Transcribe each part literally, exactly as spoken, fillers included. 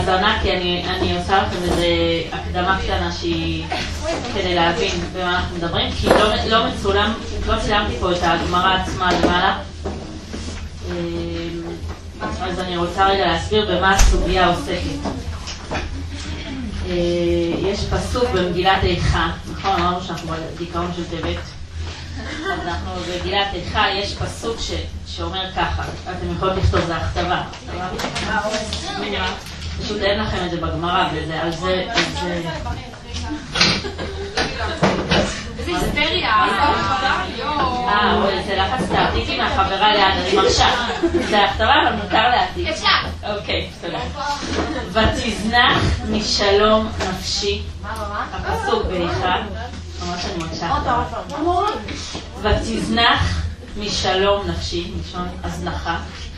האזנה, כי אני, אני עושה לכם איזו הקדמה קטנה שהיא כדי להבין במה אנחנו מדברים, כי לא, לא מצולם, לא צילמתי פה את הגמרא עצמה למעלה. אז אני רוצה רגע להסביר במה הסוגיה עוסקת. יש פסוק במגילת איכה, נכון? אמרנו שאנחנו בדיכאון של טבת. אז אנחנו בגילת איכה, יש פסוק ש, שאומר ככה, אתם יכולים לכתוב, זה הכתבה. פשוט אין לכם את זה בגמרא, וזה על זה... איזה היסטריה. אה, אוי, זה לחץ תעתיקי מהחברה ליד, אני מרשה. זה הכתבה, אבל מותר להעתיק. אפשר. אוקיי, תודה. ותזנח משלום נפשי. הפסוק באיכה. ממש אני מרשה. ותזנח משלום נפשי, משלום הזנחה.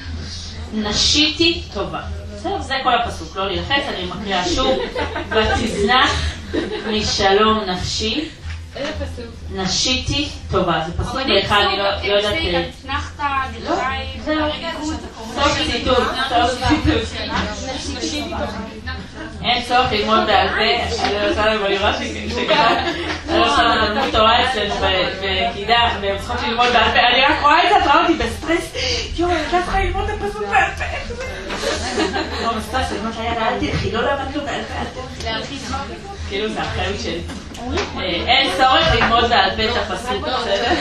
נשיתי טובה. זה כל הפסוק, לא להילחץ, אני מקריאה שוב. ותזנח משלום נפשי. איזה פסוק? נשיתי טובה. זה פסוק באיכה, אני לא יודעת... הצנחת, דברי, זהו, סוף ציטוט, סוף ציטוט. אין צורך ללמוד בעל פה, אני רוצה להם בלירה שככה, אני לא עושה ללמוד תורה אצלנו בקידה, והם צריכות ללמוד בעל פה, אני רק רואה את זה, את רואה אותי בסטרס, יואו, אני לא צריכה ללמוד את הפסוק בעל פה. לא, בסטרס, אני אומרת ליד, אל תלכי, לא למדנו בעל פה, אל תלכי. להרחיב מה? כאילו זה אחריות שלי. אין צורך ללמוד בעל פה את הפסוק, בסדר?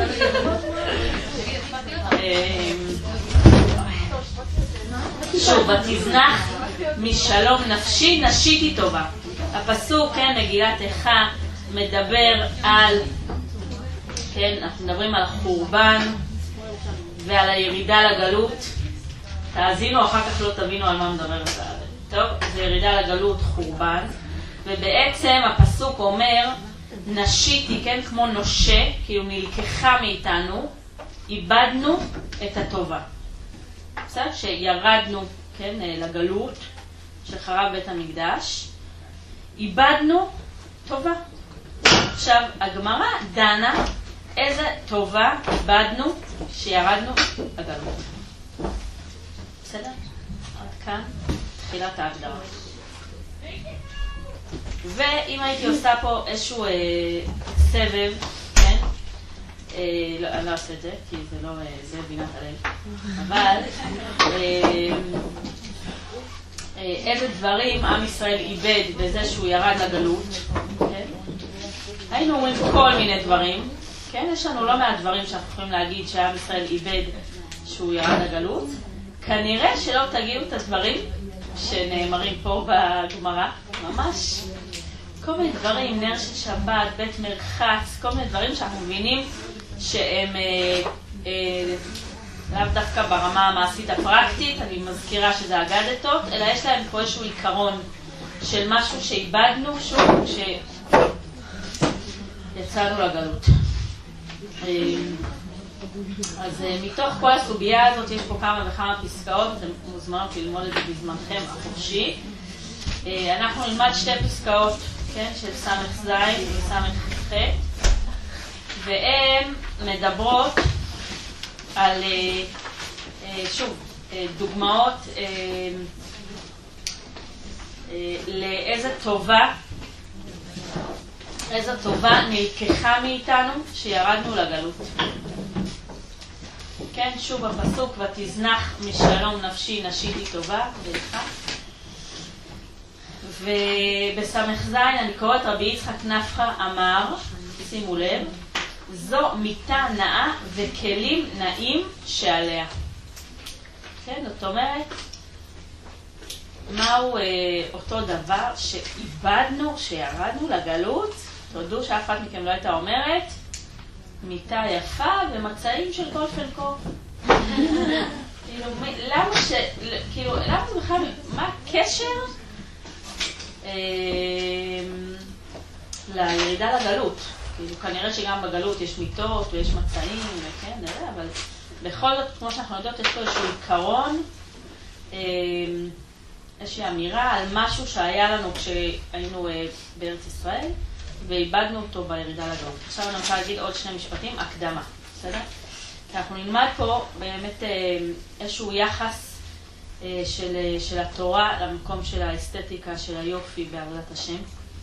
שוב, ותזנח משלום נפשי, נשיתי טובה. הפסוק, כן, מגילת איכה, מדבר על, כן, אנחנו מדברים על החורבן ועל הירידה לגלות. תאזינו, אחר כך לא תבינו על מה מדבר את זה. טוב, זה ירידה לגלות, חורבן. ובעצם הפסוק אומר, נשיתי, כן, כמו נושה, כאילו נלקחה מאיתנו, איבדנו את הטובה. בסדר? שירדנו, כן, לגלות, שחרב בית המקדש, איבדנו טובה. עכשיו, הגמרא דנה איזה טובה איבדנו שירדנו לגלות. בסדר? עד כאן תחילת ההגדרה. ואם הייתי עושה פה איזשהו אה, סבב, כן? אה, לא, אני לא אעשה את זה, כי זה לא, אה, זה בינת הלב. אבל, אה, אה, איזה דברים עם ישראל איבד בזה שהוא ירד לגלות, כן? היינו אומרים כל מיני דברים, כן? יש לנו לא מעט דברים שאנחנו יכולים להגיד שעם ישראל איבד שהוא ירד לגלות. כנראה שלא תגיעו את הדברים שנאמרים פה בגמרא, ממש. כל מיני דברים, נר של שבת, בית מרחץ, כל מיני דברים שאנחנו מבינים שהם אה, אה, לאו דווקא ברמה המעשית הפרקטית, אני מזכירה שזה אגדתות, אלא יש להם פה איזשהו עיקרון של משהו שאיבדנו, שוב, שיצאנו לגלות. אה, אז אה, מתוך כל הסוגיה הזאת יש פה כמה וכמה פסקאות, אתם מוזמנות ללמוד את זה בזמנכם החופשי. אה, אנחנו נלמד שתי פסקאות, כן, של סמך זין וסמך ח', והן מדברות על, שוב, דוגמאות לאיזה טובה, איזה טובה נלקחה מאיתנו שירדנו לגלות. כן, שוב הפסוק, ותזנח משלום נפשי נשיתי טובה, ואיכה. ובסמך זין אני קוראת רבי יצחק נפחא אמר, שימו לב, זו מיטה נאה וכלים נאים שעליה. כן, זאת אומרת, מהו אה, אותו דבר שאיבדנו, שירדנו לגלות? תודו שאף אחד מכם לא הייתה אומרת, מיטה יפה ומצעים של כל חלקו. כאילו, למה ש... כאילו, למה זה בכלל... מה הקשר? לירידה לגלות. כאילו, כנראה שגם בגלות יש מיטות ויש מצעים, וכן, נראה, אבל בכל זאת, כמו שאנחנו יודעות, יש פה איזשהו עיקרון, איזושהי אמירה על משהו שהיה לנו כשהיינו בארץ ישראל, ואיבדנו אותו בירידה לגלות. עכשיו אני רוצה להגיד עוד שני משפטים, הקדמה, בסדר? כי אנחנו נלמד פה באמת איזשהו יחס של, של התורה למקום של האסתטיקה, של היופי בעבודת השם.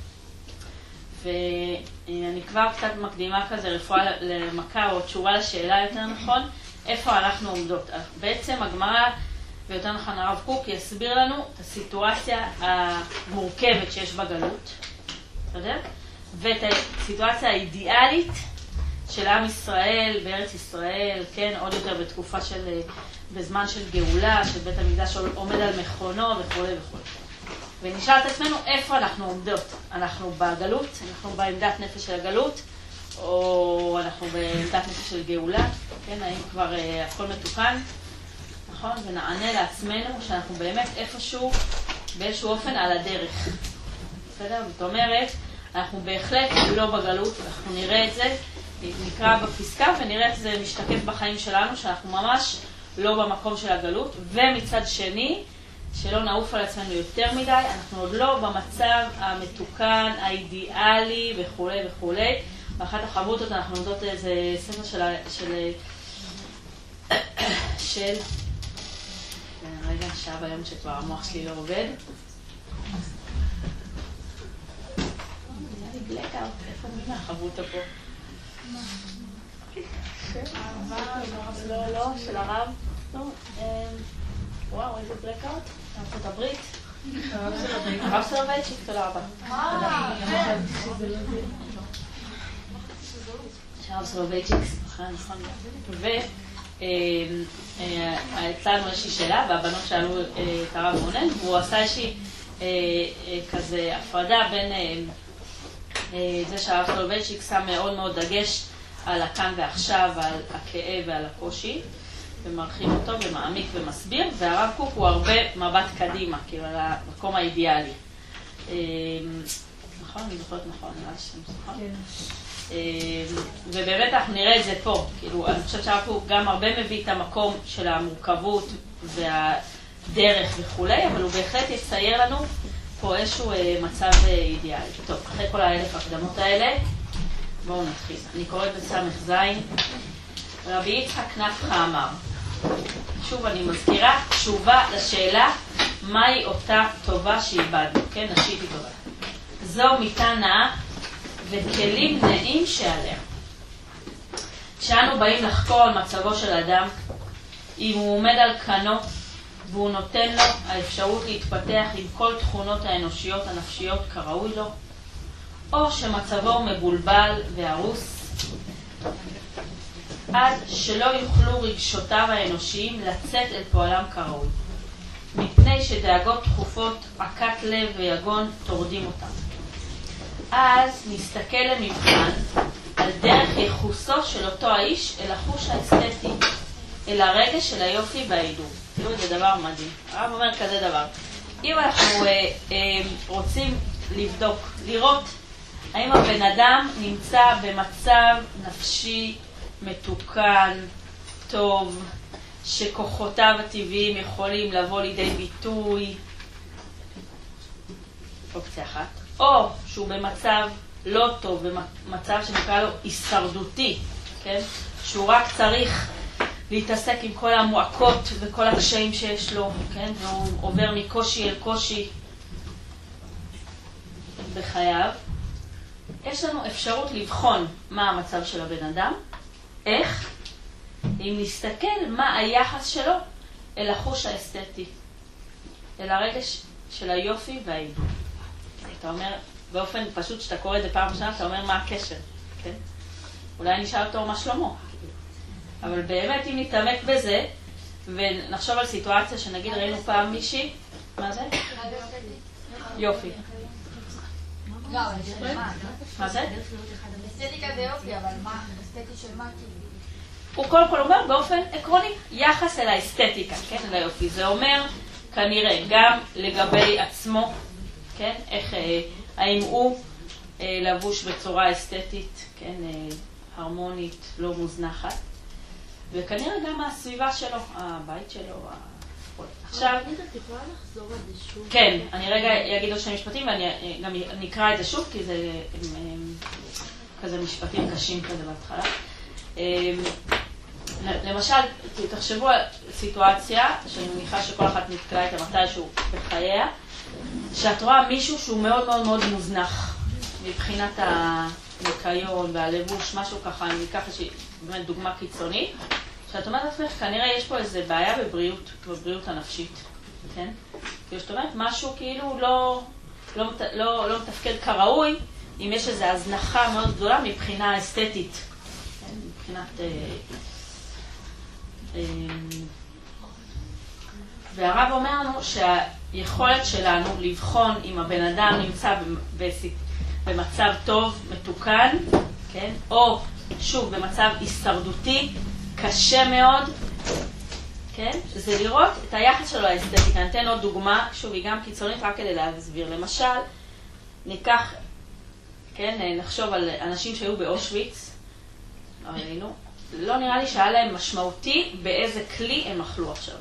ואני כבר קצת מקדימה כזה רפואה למכה או תשובה לשאלה יותר נכון, איפה אנחנו עומדות. בעצם הגמרא ויותר נכון הרב קוק יסביר לנו את הסיטואציה המורכבת שיש בגלות, בסדר? ואת הסיטואציה האידיאלית של עם ישראל בארץ ישראל, כן, עוד יותר בתקופה של, בזמן של גאולה, של בית המקדש עומד על מכונו וכו' וכו'. ונשאל את עצמנו איפה אנחנו עומדות. אנחנו בגלות, אנחנו בעמדת נפש של הגלות, או אנחנו בעמדת נפש של גאולה, כן, האם כבר אה, הכל מתוקן, נכון? ונענה לעצמנו שאנחנו באמת איפשהו, באיזשהו אופן על הדרך. בסדר? זאת אומרת, אנחנו בהחלט לא בגלות, אנחנו נראה את זה, נקרא בפסקה ונראה את זה משתקף בחיים שלנו, שאנחנו ממש לא במקום של הגלות, ומצד שני, שלא נעוף על עצמנו יותר מדי, אנחנו עוד לא במצב המתוקן, האידיאלי וכו' וכו'. ואחת החבותות אנחנו עומדות איזה ספר של... של... של... רגע, שעה ביום שכבר המוח שלי לא עובד. היה לי בלקאוט, איפה מילה החבותה פה? לא, לא, של הרב. וואו, איזה בלקאוט. ארצות הברית. הרב סולובייצ'יק, תודה רבה. הרב סולובייצ'יק, נכון. והצלנו איזושהי שאלה, והבנות שאלו את הרב רונן, והוא עשה איזושהי כזה הפרדה בין זה שהרב סולובייצ'יק שם מאוד מאוד דגש על הכאן ועכשיו, על הכאב ועל הקושי, ומרחיב אותו ומעמיק ומסביר, והרב קוק הוא הרבה מבט קדימה, כאילו על המקום האידיאלי. נכון? אני זוכרת נכון, נראה שם, נכון? כן. ובאמת אנחנו נראה את זה פה, כאילו אני חושבת שהרב קוק גם הרבה מביא את המקום של המורכבות והדרך וכולי, אבל הוא בהחלט יצייר לנו פה איזשהו מצב אידיאלי. טוב, אחרי כל האלף הקדמות האלה, בואו נתחיל. אני קוראת בסמך זין. רבי יצחק נפחא אמר, שוב אני מזכירה, תשובה לשאלה מהי אותה טובה שאיבדנו, כן, נשיתי טובה. זו מיטה נאה וכלים נאים שעליה. כשאנו באים לחקור על מצבו של אדם, אם הוא עומד על כנו והוא נותן לו האפשרות להתפתח עם כל תכונות האנושיות הנפשיות כראוי לו, או שמצבו מבולבל והרוס, עד שלא יוכלו רגשותיו האנושיים לצאת אל פועלם כראוי, מפני שדאגות תכופות, עקת לב ויגון תורדים אותם. אז נסתכל למבחן על דרך ייחוסו של אותו האיש אל החוש האסתטי, אל הרגש של היופי והעידור. תראו, זה דבר מדהים. הרב אומר כזה דבר. אם אנחנו אה, אה, רוצים לבדוק, לראות האם הבן אדם נמצא במצב נפשי מתוקן, טוב, שכוחותיו הטבעיים יכולים לבוא לידי ביטוי, אופציה אחת, או שהוא במצב לא טוב, במצב שנקרא לו הישרדותי, כן? שהוא רק צריך להתעסק עם כל המועקות וכל הקשיים שיש לו, כן? והוא עובר מקושי אל קושי בחייו. יש לנו אפשרות לבחון מה המצב של הבן אדם, איך? אם נסתכל מה היחס שלו אל החוש האסתטי, אל הרגש של היופי והעידור. אתה אומר, באופן פשוט שאתה קורא את זה פעם ראשונה, אתה אומר מה הקשר, כן? אולי נשאל אותו מה שלמה. אבל באמת אם נתעמק בזה, ונחשוב על סיטואציה שנגיד ראינו פעם מישהי, מה זה? יופי. לא, אבל זה מה? מה זה? אסתטיקה זה יופי, אבל מה? אסתטי של מה כאילו? הוא קודם כל אומר באופן עקרוני, יחס אל האסתטיקה, כן, אל היופי. זה אומר כנראה גם לגבי עצמו, כן, איך, אה, האם הוא אה, לבוש בצורה אסתטית, כן, אה, הרמונית, לא מוזנחת, וכנראה גם הסביבה שלו, הבית שלו, הכל. עכשיו, אתה יכולה לחזור על זה שוב? כן, אני רגע אגיד עוד שני משפטים ואני גם נקרא את זה שוב, כי זה הם, הם, כזה משפטים קשים כזה בהתחלה. למשל, תחשבו על סיטואציה, שאני מניחה שכל אחת נתקלה איתה מתישהו בחייה, שאת רואה מישהו שהוא מאוד מאוד מאוד מוזנח מבחינת הניקיון והלבוש, משהו ככה, אני אקח איזושהי באמת דוגמה קיצונית, שאת אומרת לעצמך, כנראה יש פה איזו בעיה בבריאות, בבריאות הנפשית, כן? כי זאת אומרת, משהו כאילו לא, לא, לא, לא מתפקד כראוי, אם יש איזו הזנחה מאוד גדולה מבחינה אסתטית, כן? מבחינת... אה, אה, והרב אומר לנו שהיכולת שלנו לבחון אם הבן אדם נמצא במצב טוב, מתוקן, כן? או שוב במצב הישרדותי, קשה מאוד, כן? זה לראות את היחס שלו האסתטיקה. נתן עוד דוגמה, שוב היא גם קיצונית רק כדי להסביר. למשל, ניקח, כן, נחשוב על אנשים שהיו באושוויץ, ראינו, לא נראה לי שהיה להם משמעותי באיזה כלי הם אכלו עכשיו.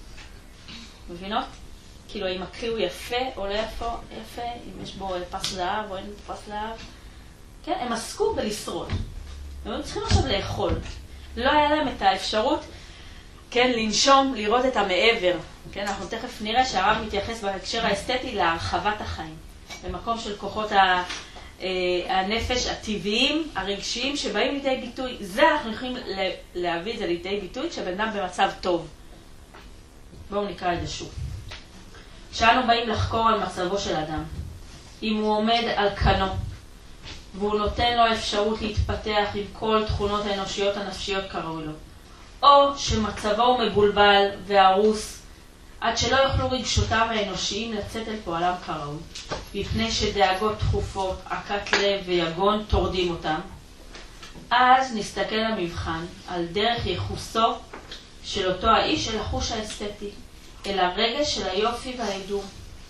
מבינות? כאילו, אם הכלי הוא יפה או לא יפה, יפה, אם יש בו פס זהב או אין פס זהב. כן, הם עסקו בלשרוד. הם צריכים עכשיו לאכול. לא היה להם את האפשרות, כן, לנשום, לראות את המעבר. כן, אנחנו תכף נראה שהרב מתייחס בהקשר האסתטי להרחבת החיים. במקום של כוחות ה... הנפש הטבעיים, הרגשיים, שבאים לידי ביטוי. זה אנחנו יכולים להביא את זה לידי ביטוי כשבן אדם במצב טוב. בואו נקרא את זה שוב. כשאנו באים לחקור על מצבו של אדם, אם הוא עומד על כנו, והוא נותן לו אפשרות להתפתח עם כל תכונות האנושיות הנפשיות כראוי לו, או שמצבו הוא מבולבל והרוס, עד שלא יוכלו רגשותיו האנושיים לצאת אל פועלם כראוי, מפני שדאגות תכופות, עקת לב ויגון תורדים אותם, אז נסתכל למבחן על דרך ייחוסו של אותו האיש אל החוש האסתטי, אל הרגש של היופי וההידור.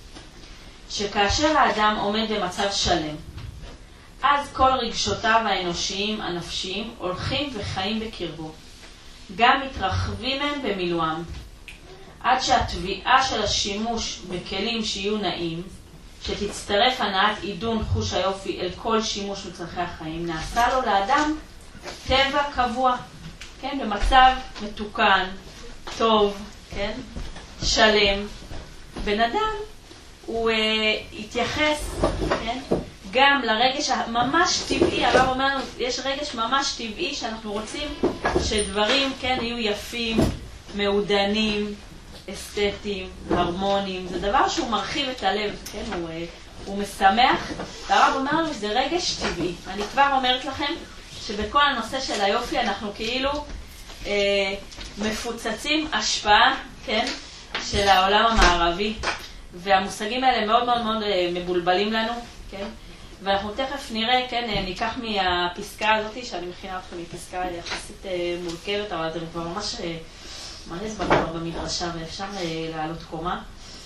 שכאשר האדם עומד במצב שלם, אז כל רגשותיו האנושיים הנפשיים הולכים וחיים בקרבו, גם מתרחבים הם במילואם, עד שהתביעה של השימוש בכלים שיהיו נעים, שתצטרף הנעת עידון חוש היופי אל כל שימוש מצרכי החיים, נעשה לו לאדם טבע קבוע, כן, במצב מתוקן, טוב, כן, שלם. בן אדם הוא uh, התייחס, כן, גם לרגש הממש טבעי. הרב אומר, יש רגש ממש טבעי שאנחנו רוצים שדברים, כן, יהיו יפים, מעודנים, אסתטיים, הרמוניים. זה דבר שהוא מרחיב את הלב, כן, הוא, הוא משמח. והרב אומר לנו שזה רגש טבעי. אני כבר אומרת לכם שבכל הנושא של היופי אנחנו כאילו אה, מפוצצים השפעה, כן, של העולם המערבי. והמושגים האלה מאוד מאוד מאוד מבולבלים לנו, כן? ואנחנו תכף נראה, כן, ניקח מהפסקה הזאת, שאני מכינה אתכם מפסקה יחסית מורכבת, אבל אתם כבר ממש מלא זמן במדרשה ואפשר לעלות קומה.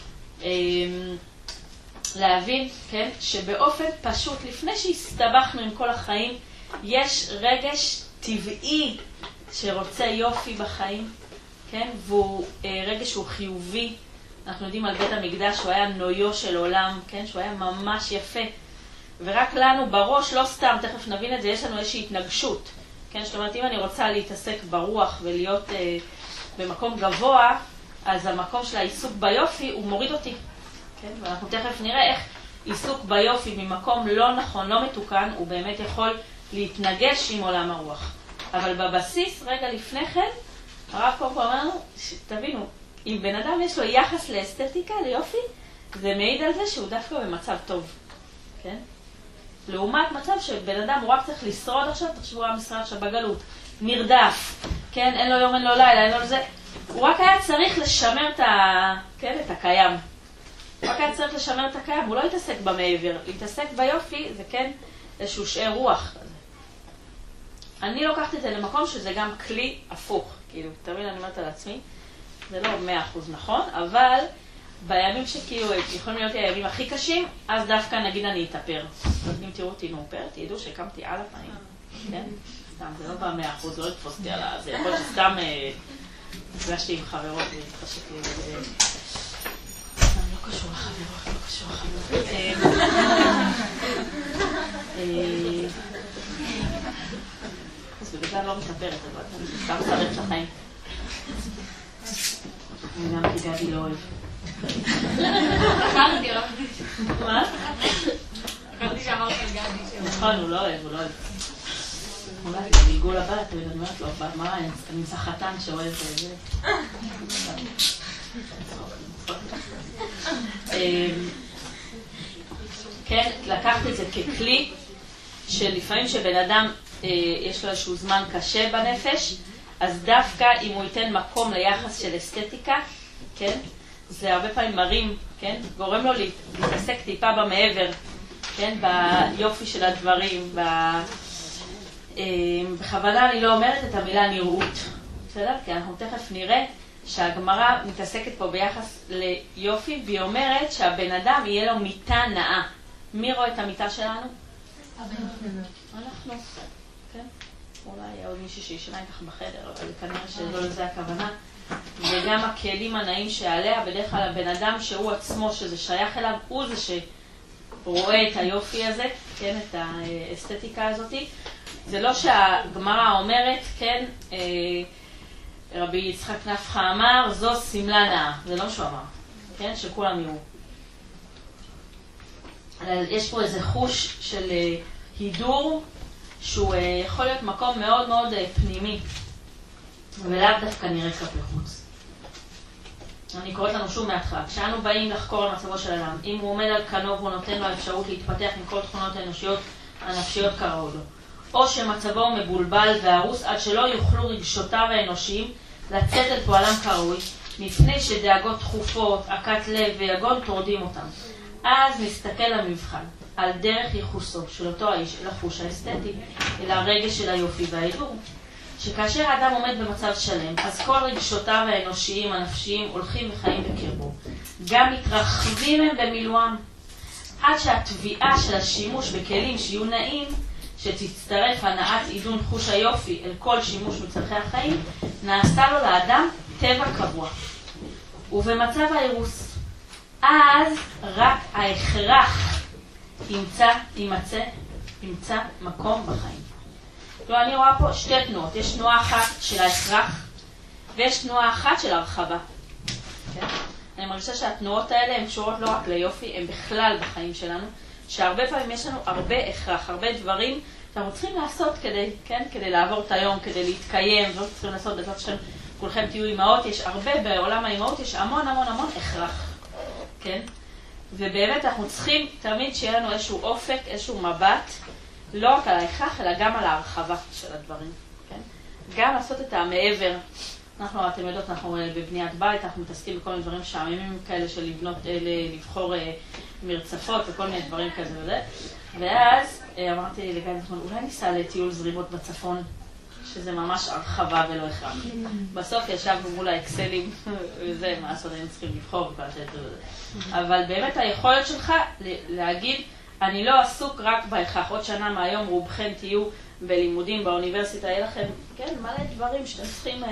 להבין, כן, שבאופן פשוט, לפני שהסתבכנו עם כל החיים, יש רגש טבעי שרוצה יופי בחיים, כן? והוא רגש שהוא חיובי. אנחנו יודעים על בית המקדש שהוא היה נויו של עולם, כן? שהוא היה ממש יפה. ורק לנו בראש, לא סתם, תכף נבין את זה, יש לנו איזושהי התנגשות. כן? זאת אומרת, אם אני רוצה להתעסק ברוח ולהיות אה, במקום גבוה, אז המקום של העיסוק ביופי הוא מוריד אותי. כן? ואנחנו תכף נראה איך עיסוק ביופי ממקום לא נכון, לא מתוקן, הוא באמת יכול להתנגש עם עולם הרוח. אבל בבסיס, רגע לפני כן, הרב קודם כל אמרנו, תבינו, אם בן אדם יש לו יחס לאסתטיקה, ליופי, זה מעיד על זה שהוא דווקא במצב טוב, כן? לעומת מצב שבן אדם הוא רק צריך לשרוד עכשיו, תחשבו על המשרד עכשיו בגלות, נרדף, כן? אין לו יום, אין לו לילה, אין לו זה. הוא רק היה צריך לשמר את, ה... כן? את הקיים. הוא רק היה צריך לשמר את הקיים, הוא לא יתעסק במעבר. להתעסק ביופי זה כן איזשהו שאר רוח. אני לוקחת את זה למקום שזה גם כלי הפוך, כאילו, תמיד אני אומרת על עצמי, זה לא מאה אחוז נכון, אבל בימים שכאילו יכולים להיות הימים הכי קשים, אז דווקא נגיד אני אתאפר. אם תראו אותי מאופרת, תדעו שהקמתי על הפנים, כן? סתם, זה לא בא מאה אחוז, לא לתפוסתי על זה. יכול להיות שסתם נפגשתי עם חברות והתחשק לי. סתם, לא קשור לחברות, לא קשור לחברות. אז בגלל לא לא מתאפרת, אבל אני סתם שרף את החיים. וגם כי גבי לא אוהב. הכרתי, רק. מה? הכרתי שאמרת על גבי. נכון, הוא לא אוהב, הוא לא אוהב. אולי, בגלגול הבא, אתה יודע, אני אומרת לו, מה, אני נמצא חתן שאוהב את זה. כן, לקחת את זה ככלי, שלפעמים שבן אדם יש לו איזשהו זמן קשה בנפש, אז דווקא אם הוא ייתן מקום ליחס של אסתטיקה, כן, זה הרבה פעמים מרים, כן, גורם לו להתעסק טיפה במעבר, כן, ביופי של הדברים, ב... בכוונה אני לא אומרת את המילה נראות, בסדר? כי אנחנו תכף נראה שהגמרא מתעסקת פה ביחס ליופי, והיא אומרת שהבן אדם יהיה לו מיטה נאה. מי רואה את המיטה שלנו? אנחנו, כן? אולי יהיה עוד מישהי שישנה איתך בחדר, אבל כנראה שלא לזה הכוונה. וגם הכלים הנאים שעליה, בדרך כלל הבן אדם שהוא עצמו, שזה שייך אליו, הוא זה שרואה את היופי הזה, כן? את האסתטיקה הזאת. זה לא שהגמרא אומרת, כן? רבי יצחק נפחא אמר, זו סמלה נאה. זה לא שהוא אמר, כן? שכולם יראו. יש פה איזה חוש של הידור, שהוא יכול להיות מקום מאוד מאוד פנימי, ולאו דווקא נראה כלפי חוץ. אני קוראת לנו שוב מההתחלה. כשאנו באים לחקור על מצבו של אדם, אם הוא עומד על כנו והוא נותן לו אפשרות להתפתח מכל תכונות האנושיות הנפשיות כראו לו, או שמצבו מבולבל והרוס עד שלא יוכלו רגשותיו האנושיים לצאת אל פועלם כראוי, מפני שדאגות תכופות, עקת לב ויגון תורדים אותם. אז נסתכל למבחן, על דרך ייחוסו של אותו האיש אל החוש האסתטי, אל הרגש של היופי וההידור. שכאשר האדם עומד במצב שלם, אז כל רגשותיו האנושיים, הנפשיים, הולכים וחיים בקרבו. גם מתרחבים הם במילואם, עד שהתביעה של השימוש בכלים שיהיו נעים, שתצטרף הנעת עידון חוש היופי אל כל שימוש מצרכי החיים, נעשה לו לאדם טבע קבוע. ובמצב האירוס, אז רק ההכרח ימצא, ימצא, ימצא מקום בחיים. לא, אני רואה פה שתי תנועות. יש תנועה אחת של ההכרח, ויש תנועה אחת של הרחבה. כן? אני מרגישה שהתנועות האלה הן קשורות לא רק ליופי, הן בכלל בחיים שלנו, שהרבה פעמים יש לנו הרבה הכרח, הרבה דברים שאנחנו צריכים לעשות כדי, כן? כדי לעבור את היום, כדי להתקיים, ולא צריכים לעשות בזאת שאתם כולכם תהיו אימהות, יש הרבה בעולם האימהות, יש המון המון המון הכרח. כן? ובאמת אנחנו צריכים תמיד שיהיה לנו איזשהו אופק, איזשהו מבט, לא רק על ההכרח, אלא גם על ההרחבה של הדברים. כן? גם לעשות את המעבר. אנחנו, אתם יודעות, אנחנו בבניית בית, אנחנו מתעסקים בכל מיני דברים שעממים כאלה של לבנות, לבחור מרצפות וכל מיני דברים כזה וזה. ואז אמרתי לגבי נכון, אולי ניסע לטיול זרימות בצפון, שזה ממש הרחבה ולא הכרח. בסוף ישבנו מול האקסלים, וזה, מה לעשות, היינו צריכים לבחור וכל השאלה וזה. אבל באמת היכולת שלך להגיד, אני לא עסוק רק בהכרח. עוד שנה מהיום רובכם תהיו בלימודים באוניברסיטה, יהיה לכם, כן, מלא דברים שאתם צריכים,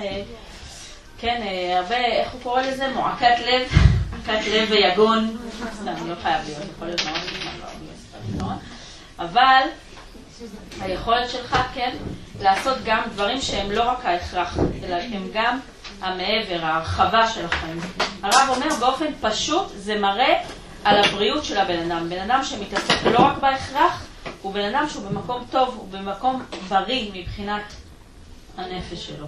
כן, הרבה, איך הוא קורא לזה? מועקת לב, מועקת לב ויגון. סתם, לא חייב להיות, יכול להיות מאוד זמן באוניברסיטה, אבל היכולת שלך, כן, לעשות גם דברים שהם לא רק ההכרח, אלא הם גם המעבר, ההרחבה של החיים. הרב אומר באופן פשוט, זה מראה על הבריאות של הבן אדם. בן אדם שמתעסק לא רק בהכרח, הוא בן אדם שהוא במקום טוב, הוא במקום בריא מבחינת הנפש שלו.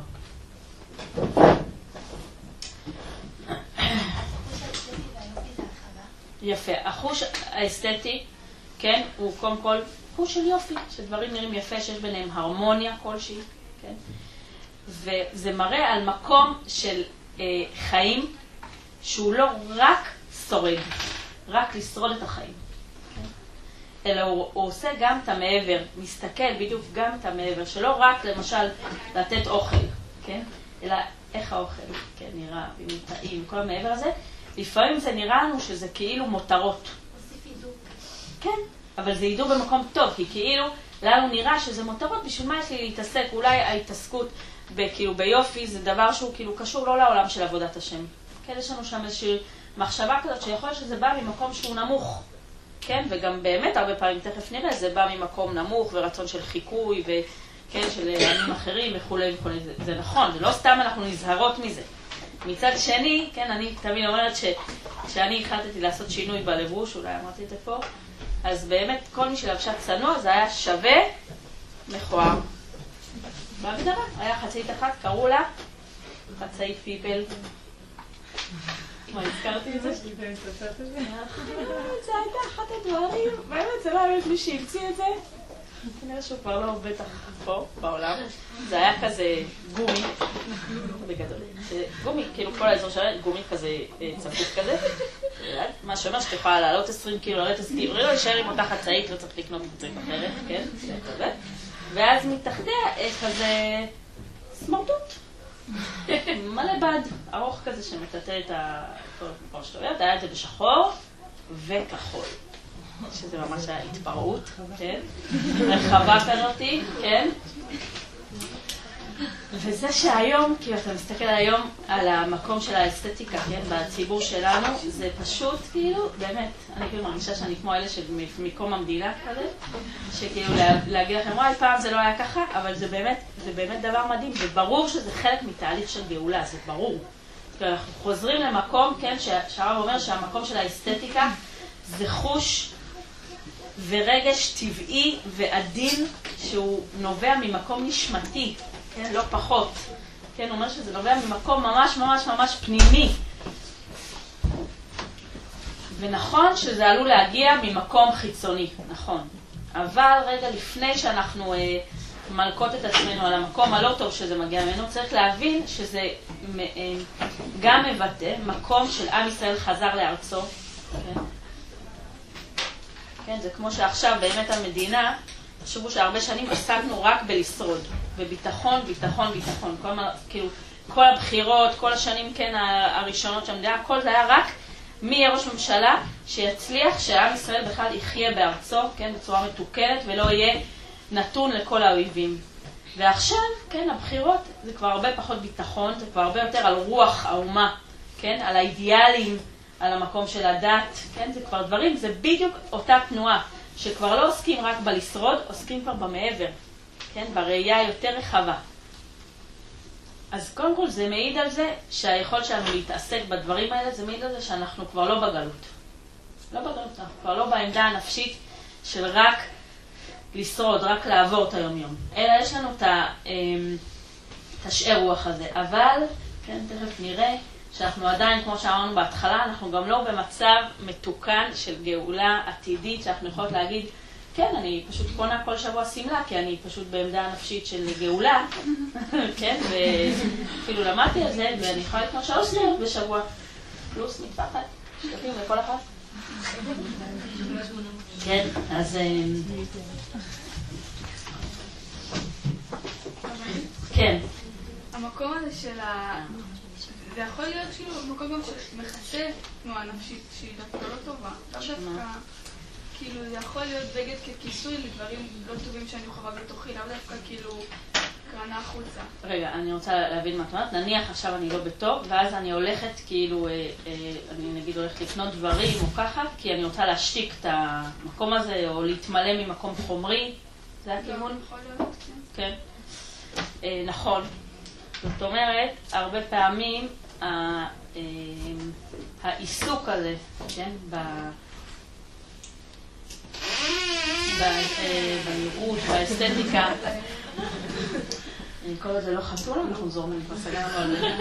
יפה. החוש האסתטי, כן, הוא קודם כל חוש של יופי, שדברים נראים יפה, שיש ביניהם הרמוניה כלשהי, כן? וזה מראה על מקום של אה, חיים שהוא לא רק שורד, רק לשרוד את החיים. כן? אלא הוא, הוא עושה גם את המעבר, מסתכל בדיוק גם את המעבר, שלא רק למשל לתת אוכל, כן? אלא איך האוכל, כן, נראה, ומטעים, כל המעבר הזה. לפעמים זה נראה לנו שזה כאילו מותרות. הוסיף עידור. כן, אבל זה עידור במקום טוב, כי כאילו לנו נראה שזה מותרות, בשביל מה יש לי להתעסק, אולי ההתעסקות כאילו ביופי זה דבר שהוא כאילו קשור לא לעולם של עבודת השם. כן, יש לנו שם איזושהי מחשבה כזאת שיכול להיות שזה בא ממקום שהוא נמוך. כן, וגם באמת הרבה פעמים, תכף נראה, זה בא ממקום נמוך ורצון של חיקוי ו, כן, של עמים אחרים וכולי וכולי. זה, זה נכון, זה לא סתם אנחנו נזהרות מזה. מצד שני, כן, אני תמיד אומרת שכשאני החלטתי לעשות שינוי בלבוש, אולי אמרתי את זה פה, אז באמת כל מי שלבשה צנוע זה היה שווה מכוער. בהגדרה, היה חצאית אחת, קראו לה חצאית פיפל. מה, הזכרתי את זה? זה הייתה אחת הדברים, באמת זה לא היה מי שהמציא את זה. כנראה שהוא כבר לא בטח פה, בעולם. זה היה כזה גומי, בגדול. גומי, כאילו כל האזור שלה, גומי כזה צפוף כזה. מה שאומר שאתה יכולה לעלות עשרים קילו, לרדת עשרים קילו, לא להישאר עם אותה חצאית, לא צריך לקנות חצאית אחרת, כן? זה כזה. ואז מתחתיה כזה סמרטוט. מלא בד, ארוך כזה שמטאטא את כל הפרשטויות. היה את זה בשחור וכחול. שזה ממש ההתפרעות, כן? רחבה כזאתי, כן? וזה שהיום, כי אתה מסתכל היום על המקום של האסתטיקה, כן? בציבור שלנו, זה פשוט, כאילו, באמת, אני כאילו מרגישה שאני כמו אלה שמקום המדינה כזה, שכאילו להגיד לכם, וואי, פעם זה לא היה ככה, אבל זה באמת, זה באמת דבר מדהים, וברור שזה חלק מתהליך של גאולה, זה ברור. אנחנו חוזרים למקום, כן, שהרב אומר שהמקום של האסתטיקה זה חוש ורגש טבעי ועדין שהוא נובע ממקום נשמתי, כן, לא פחות. כן, הוא אומר שזה נובע ממקום ממש ממש ממש פנימי. ונכון שזה עלול להגיע ממקום חיצוני, נכון. אבל רגע לפני שאנחנו אה, מלכות את עצמנו על המקום הלא טוב שזה מגיע ממנו, צריך להבין שזה אה, גם מבטא מקום של עם ישראל חזר לארצו, כן? כן, זה כמו שעכשיו באמת המדינה, תחשבו שהרבה שנים עסקנו רק בלשרוד, בביטחון, ביטחון, ביטחון. כל, כאילו, כל הבחירות, כל השנים כן, הראשונות שהמדינה, כל זה היה רק מי יהיה ראש ממשלה שיצליח שעם ישראל בכלל יחיה בארצו, כן, בצורה מתוקנת ולא יהיה נתון לכל האויבים. ועכשיו, כן, הבחירות זה כבר הרבה פחות ביטחון, זה כבר הרבה יותר על רוח האומה, כן, על האידיאלים, על המקום של הדת, כן, זה כבר דברים, זה בדיוק אותה תנועה, שכבר לא עוסקים רק בלשרוד, עוסקים כבר במעבר, כן, בראייה יותר רחבה. אז קודם כל זה מעיד על זה שהיכולת שלנו להתעסק בדברים האלה, זה מעיד על זה שאנחנו כבר לא בגלות. לא בגלות, אנחנו כבר לא בעמדה הנפשית של רק לשרוד, רק לעבור את היום-יום. אלא יש לנו את השאר רוח הזה, אבל, כן, תכף נראה, שאנחנו עדיין, כמו שאמרנו בהתחלה, אנחנו גם לא במצב מתוקן של גאולה עתידית, שאנחנו יכולות להגיד, כן, אני פשוט קונה כל שבוע סמלה, כי אני פשוט בעמדה נפשית של גאולה, כן, ואפילו למדתי על זה, ואני יכולה לקנות שלוש סמלות בשבוע, פלוס מטפחת, שתפים לכל אחת. כן, אז... כן. המקום הזה של ה... זה יכול להיות כאילו מקום גם שמכסה תנועה נפשית שהיא דווקא לא טובה. לא דווקא, כאילו זה יכול להיות בגד ככיסוי לדברים לא טובים שאני חווה בתוכי, לא דווקא כאילו קרנה החוצה. רגע, אני רוצה להבין מה את אומרת. נניח עכשיו אני לא בטוב, ואז אני הולכת כאילו, אני נגיד הולכת לקנות דברים או ככה, כי אני רוצה להשתיק את המקום הזה, או להתמלא ממקום חומרי. זה הכיוון? יכול להיות, כן. כן. נכון. זאת אומרת, הרבה פעמים העיסוק הזה, כן, בנראות, באסתטיקה, כל זה לא חתול, אנחנו זורמים, כבר סגרנו על זה.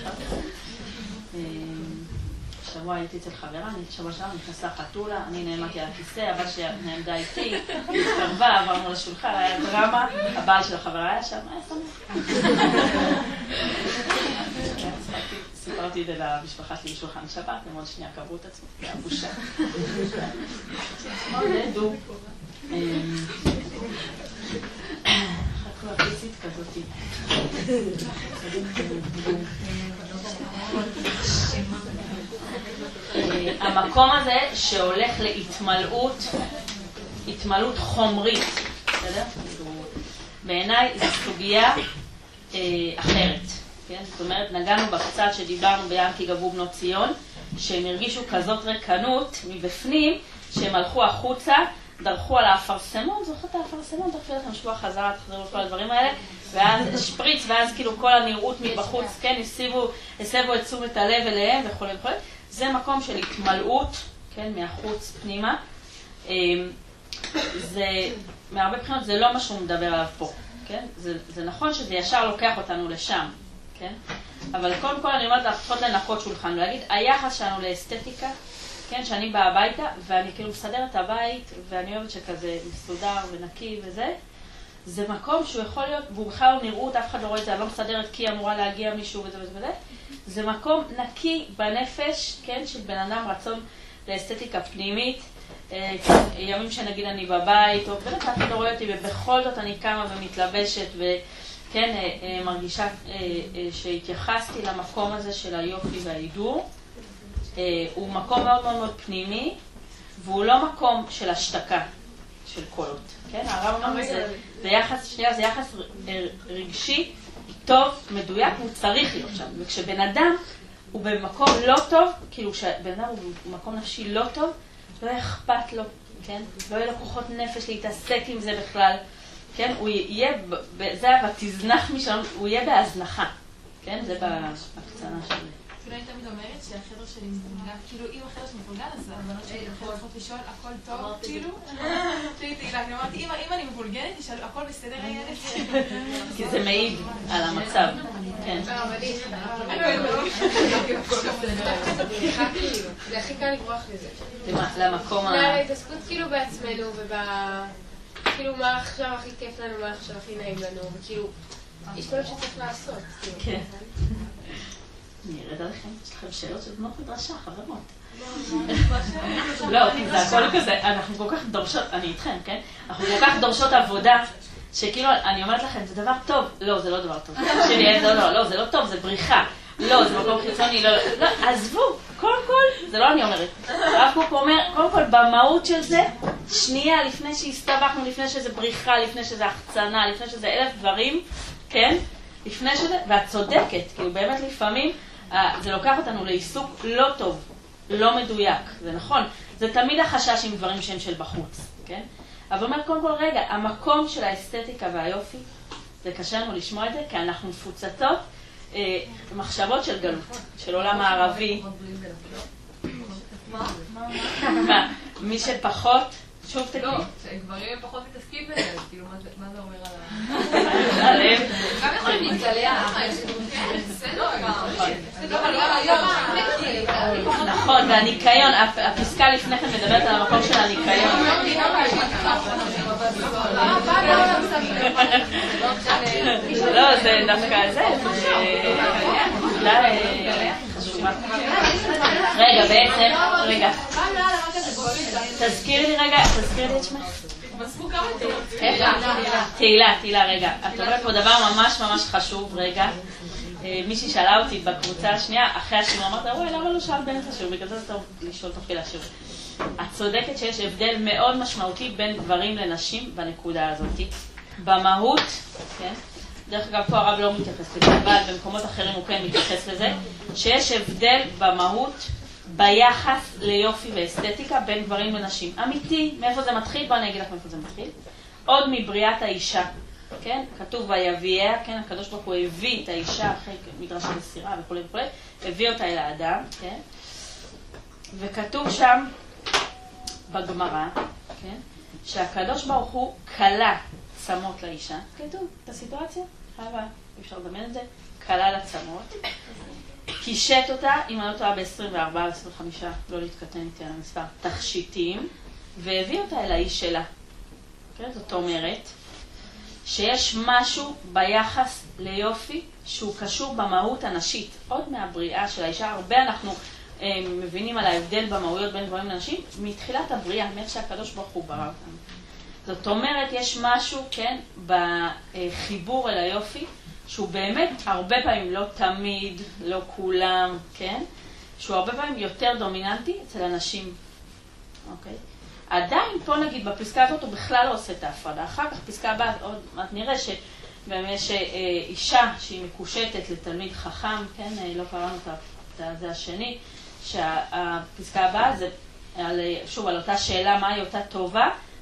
שבוע הייתי אצל חברה, אני שבוע שעבר נכנסה חתולה, אני נעמדתי על הכיסא, הבת שלי נעמדה איתי, התקרבה, עברנו לשולחן, היה דרמה, הבעל של החברה היה שם, היה שמח. סיפרתי את זה למשפחה שלי בשולחן שבת, הם עוד שנייה קבעו את עצמם, זה היה בושה. מאוד דו. חתולה פיסית כזאתי. המקום הזה שהולך להתמלאות, התמלאות חומרית, בסדר? בעיניי זו סוגיה אחרת, כן? זאת אומרת, נגענו בקצת שדיברנו בים כי גבו בנות ציון, שהם הרגישו כזאת רקנות מבפנים, שהם הלכו החוצה דרכו על האפרסמון, זוכרת את האפרסמון, תחזיר לכם שבוע חזרה, תחזרו כל הדברים האלה, ואז שפריץ, ואז כאילו כל הנראות מבחוץ, כן, הסיבו, הסבו את תשומת הלב אליהם וכו' וכו'. זה מקום של התמלאות, כן, מהחוץ פנימה. זה, מהרבה בחינות, זה לא מה שהוא מדבר עליו פה, כן? זה, זה נכון שזה ישר לוקח אותנו לשם, כן? אבל קודם כל אני אומרת, צריכות לנקות שולחן ולהגיד, היחס שלנו לאסתטיקה, כן, שאני באה הביתה, ואני כאילו מסדרת את הבית, ואני אוהבת שכזה מסודר ונקי וזה, זה מקום שהוא יכול להיות, והוא בכלל לא נראות, אף אחד לא רואה את זה, אני לא מסדרת כי אמורה להגיע מישהו וזה וזה וזה, זה מקום נקי בנפש, כן, של בן אדם רצון לאסתטיקה פנימית, ימים שנגיד אני בבית, או באמת אף אחד לא רואה אותי, ובכל זאת אני קמה ומתלבשת, וכן, מרגישה שהתייחסתי למקום הזה של היופי וההידור. הוא מקום מאוד מאוד מאוד פנימי, והוא לא מקום של השתקה של קולות. כן, הרב אומר, זה יחס, שנייה, זה יחס רגשי, טוב, מדויק, הוא צריך להיות שם. וכשבן אדם הוא במקום לא טוב, כאילו כשבן אדם הוא במקום נפשי לא טוב, לא אכפת לו, כן? לא יהיה לו כוחות נפש להתעסק עם זה בכלל, כן? הוא יהיה, זה בתזנח משלנו, הוא יהיה בהזנחה, כן? זה בהקצנה שלי. כאילו אני תמיד אומרת שהחדר שלי מבולגן, כאילו אם החדר שלי מבולגן, אז הבנות שלי יכולות לשאול הכל טוב, כאילו? תראי תהילה, אני אמרתי, אם אני מבולגנת, תשאלו הכל בסדר הילד? כי זה מעיד על המצב, כן. זה הכי קל לברוח לזה. למקום ה... להתעסקות כאילו בעצמנו, וכאילו מה עכשיו הכי כיף לנו, מה עכשיו הכי נעים לנו, וכאילו, יש כל שצריך לעשות. כן. אני ארד עליכם, יש לכם שאלות של בנות מדרשה, חברות. לא, כי זה הכל כזה, אנחנו כל כך דורשות, אני איתכם, כן? אנחנו כל כך דורשות עבודה, שכאילו, אני אומרת לכם, זה דבר טוב. לא, זה לא דבר טוב. שלי, לא, זה לא טוב, זה בריחה. לא, זה מקום חיצוני, לא, לא, עזבו, קודם כל, זה לא אני אומרת. הרב קוק אומר, קודם כל, במהות של זה, שנייה, לפני שהסתבכנו, לפני שזה בריחה, לפני שזה החצנה, לפני שזה אלף דברים, כן? לפני שזה, ואת צודקת, כאילו באמת לפעמים, זה לוקח אותנו לעיסוק לא טוב, לא מדויק, זה נכון. זה תמיד החשש עם דברים שהם של בחוץ, כן? אבל אומר, קודם כל, רגע, המקום של האסתטיקה והיופי, זה קשה לנו לשמוע את זה, כי אנחנו מפוצצות אה, מחשבות של גלות, של עולם הערבי. מה? מי שפחות, שוב תגיד. לא, גברים פחות מתעסקים בזה, כאילו, מה זה אומר על ה... הלב. גם יכולים להתגלח. נכון, והניקיון, הפסקה לפני כן מדברת על המקום של הניקיון. לא, זה דווקא זה, זה חשובה. רגע, בעצם, רגע. תזכיר לי רגע, תזכיר לי את שמך. תהילה, תהילה, רגע. את אומרת פה דבר ממש ממש חשוב, רגע. מישהי שאלה אותי בקבוצה השנייה, אחרי השיעור, אמרת, וואי, למה לא שאלת בין השיעור? בגלל זה אתה לשאול תוכי לשיעור. את צודקת שיש הבדל מאוד משמעותי בין גברים לנשים בנקודה הזאת. במהות, כן? דרך אגב, פה הרב לא מתייחס לזה, אבל במקומות אחרים הוא כן מתייחס לזה, שיש הבדל במהות, ביחס ליופי ואסתטיקה בין גברים לנשים. אמיתי, מאיפה זה מתחיל? בוא אני אגיד לך מאיפה זה מתחיל. עוד מבריאת האישה, כן? כתוב ויביאה, כן? הקדוש ברוך הוא הביא את האישה אחרי מדרש של סירה וכו' וכו', הביא אותה אל האדם, כן? וכתוב שם בגמרא, כן? שהקדוש ברוך הוא קלה צמות לאישה. כתוב את הסיטואציה, חייבה, אפשר לדמיין את זה, קלה לצמות. קישט אותה, אם אני לא טועה ב-עשרים וארבע עשרים וחמש, לא להתקטן איתי על המספר, תכשיטים, והביא אותה אל האיש שלה. כן? זאת אומרת, שיש משהו ביחס ליופי שהוא קשור במהות הנשית, עוד מהבריאה של האישה. הרבה אנחנו אה, מבינים על ההבדל במהויות בין גברים לנשים, מתחילת הבריאה, מאיך שהקדוש ברוך הוא ברא אותנו. זאת אומרת, יש משהו, כן, בחיבור אל היופי, שהוא באמת הרבה פעמים, לא תמיד, לא כולם, כן? שהוא הרבה פעמים יותר דומיננטי אצל אנשים, אוקיי? עדיין פה נגיד בפסקה הזאת הוא בכלל לא עושה את ההפרדה. אחר כך פסקה הבאה, עוד מעט נראה שבאמת יש אישה שהיא מקושטת לתלמיד חכם, כן? לא קראנו את זה השני, שהפסקה הבאה זה על, שוב על אותה שאלה מהי אותה טובה,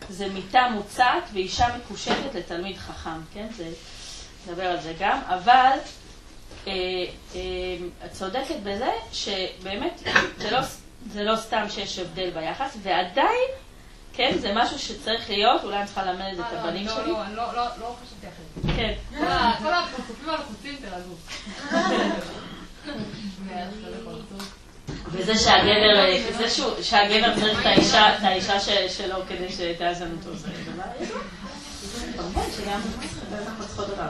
זה מיטה מוצעת ואישה מקושטת לתלמיד חכם, כן? זה, נדבר על זה גם, אבל אה, אה, את צודקת בזה שבאמת זה לא, זה לא סתם שיש הבדל ביחס, ועדיין, כן, זה משהו שצריך להיות, אולי אני צריכה ללמד את הבנים שלי. לא, לא, לא, לא חשבתי אחרת. כן. כל החופים הלחוצים תרגעו. וזה שהגבר, זה שהגבר צריך את האישה, את האישה שלו כדי שתאזן אותו, זה דבר. כמובן שגם אנחנו צריכות אותה.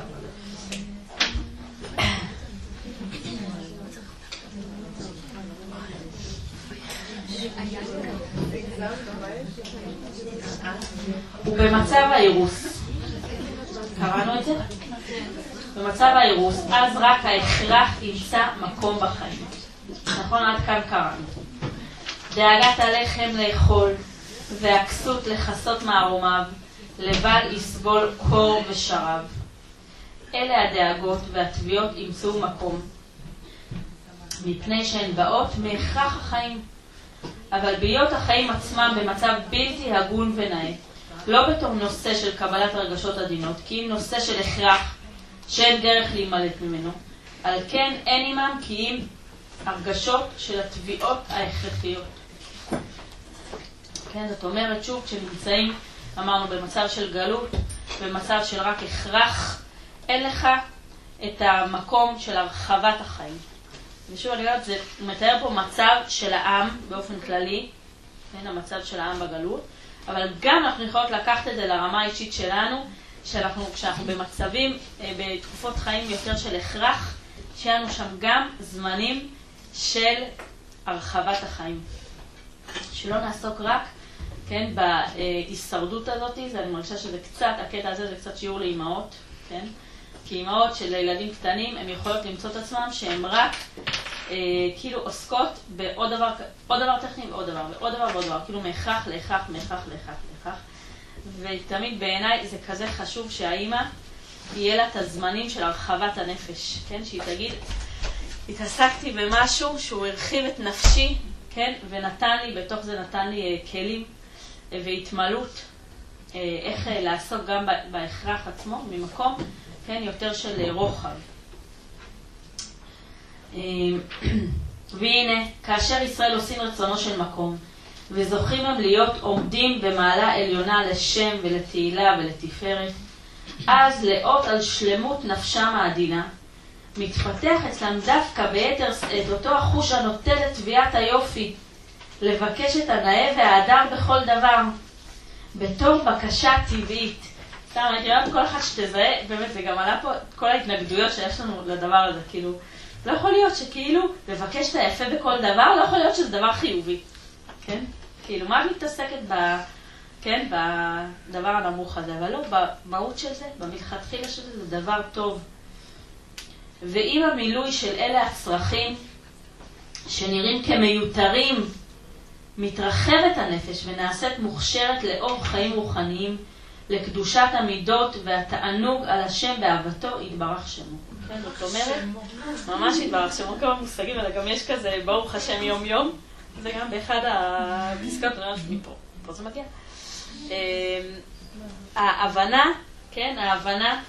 ובמצב האירוס, קראנו את זה? במצב האירוס, אז רק ההכרח ימצא מקום בחיים. נכון, עד כאן קראנו. דאגת הלחם לאכול, והכסות לחסות מערומיו, לבל יסבול קור ושרב. אלה הדאגות והתביעות ימצאו מקום, מפני שהן באות מהכרח החיים. אבל בהיות החיים עצמם במצב בלתי הגון ונאה, לא בתור נושא של קבלת הרגשות עדינות, כי אם נושא של הכרח שאין דרך להימלט ממנו, על כן אין עמם כי אם הרגשות של התביעות ההכרחיות. כן, זאת אומרת שוב, כשנמצאים, אמרנו, במצב של גלות, במצב של רק הכרח, אין לך את המקום של הרחבת החיים. ושוב, אני יודעת, זה מתאר פה מצב של העם באופן כללי, כן, המצב של העם בגלות, אבל גם אנחנו יכולות לקחת את זה לרמה האישית שלנו, שאנחנו, כשאנחנו במצבים, בתקופות חיים יותר של הכרח, שיהיה לנו שם גם זמנים של הרחבת החיים. שלא נעסוק רק, כן, בהישרדות הזאת, זה, אני מרגישה שזה קצת, הקטע הזה זה קצת שיעור לאמהות, כן? כי אימהות של ילדים קטנים, הן יכולות למצוא את עצמם שהן רק אה, כאילו עוסקות בעוד דבר, עוד דבר טכני ועוד דבר, ועוד דבר ועוד דבר, כאילו מהכרח להכרח, מהכרח להכרח להכרח. ותמיד בעיניי זה כזה חשוב שהאימא יהיה לה את הזמנים של הרחבת הנפש, כן? שהיא תגיד, התעסקתי במשהו שהוא הרחיב את נפשי, כן? ונתן לי, בתוך זה נתן לי כלים והתמלות, איך לעסוק גם בהכרח עצמו, ממקום, כן? יותר של רוחב. והנה, כאשר ישראל עושים רצונו של מקום, וזוכים הם להיות עומדים במעלה עליונה לשם ולתהילה ולתפארת, אז לאות על שלמות נפשם העדינה, מתפתח אצלם דווקא ביתר את אותו החוש הנוטה לתביעת היופי, לבקש את הנאה וההדר בכל דבר, בתור בקשה טבעית. סתם, אני יודעת כל אחד שתזהה, באמת זה גם עלה פה כל ההתנגדויות שיש לנו לדבר הזה, כאילו, לא יכול להיות שכאילו לבקש את היפה בכל דבר, לא יכול להיות שזה דבר חיובי, כן? כאילו, מה מתעסקת ב... כן, בדבר הנמוך הזה, אבל לא, במהות של זה, במלכתחילה של זה, זה דבר טוב. ואם המילוי של אלה הצרכים, שנראים כמיותרים, מתרחבת הנפש ונעשית מוכשרת לאור חיים רוחניים, לקדושת המידות והתענוג על השם באהבתו, יתברך שמו. כן, זאת אומרת, ממש יתברך שמו, כמה מושגים, אלא גם יש כזה, ברוך השם יום יום, זה גם באחד הפסקאות, אני אומרת מפה, פה זה מגיע. ההבנה, כן, ההבנה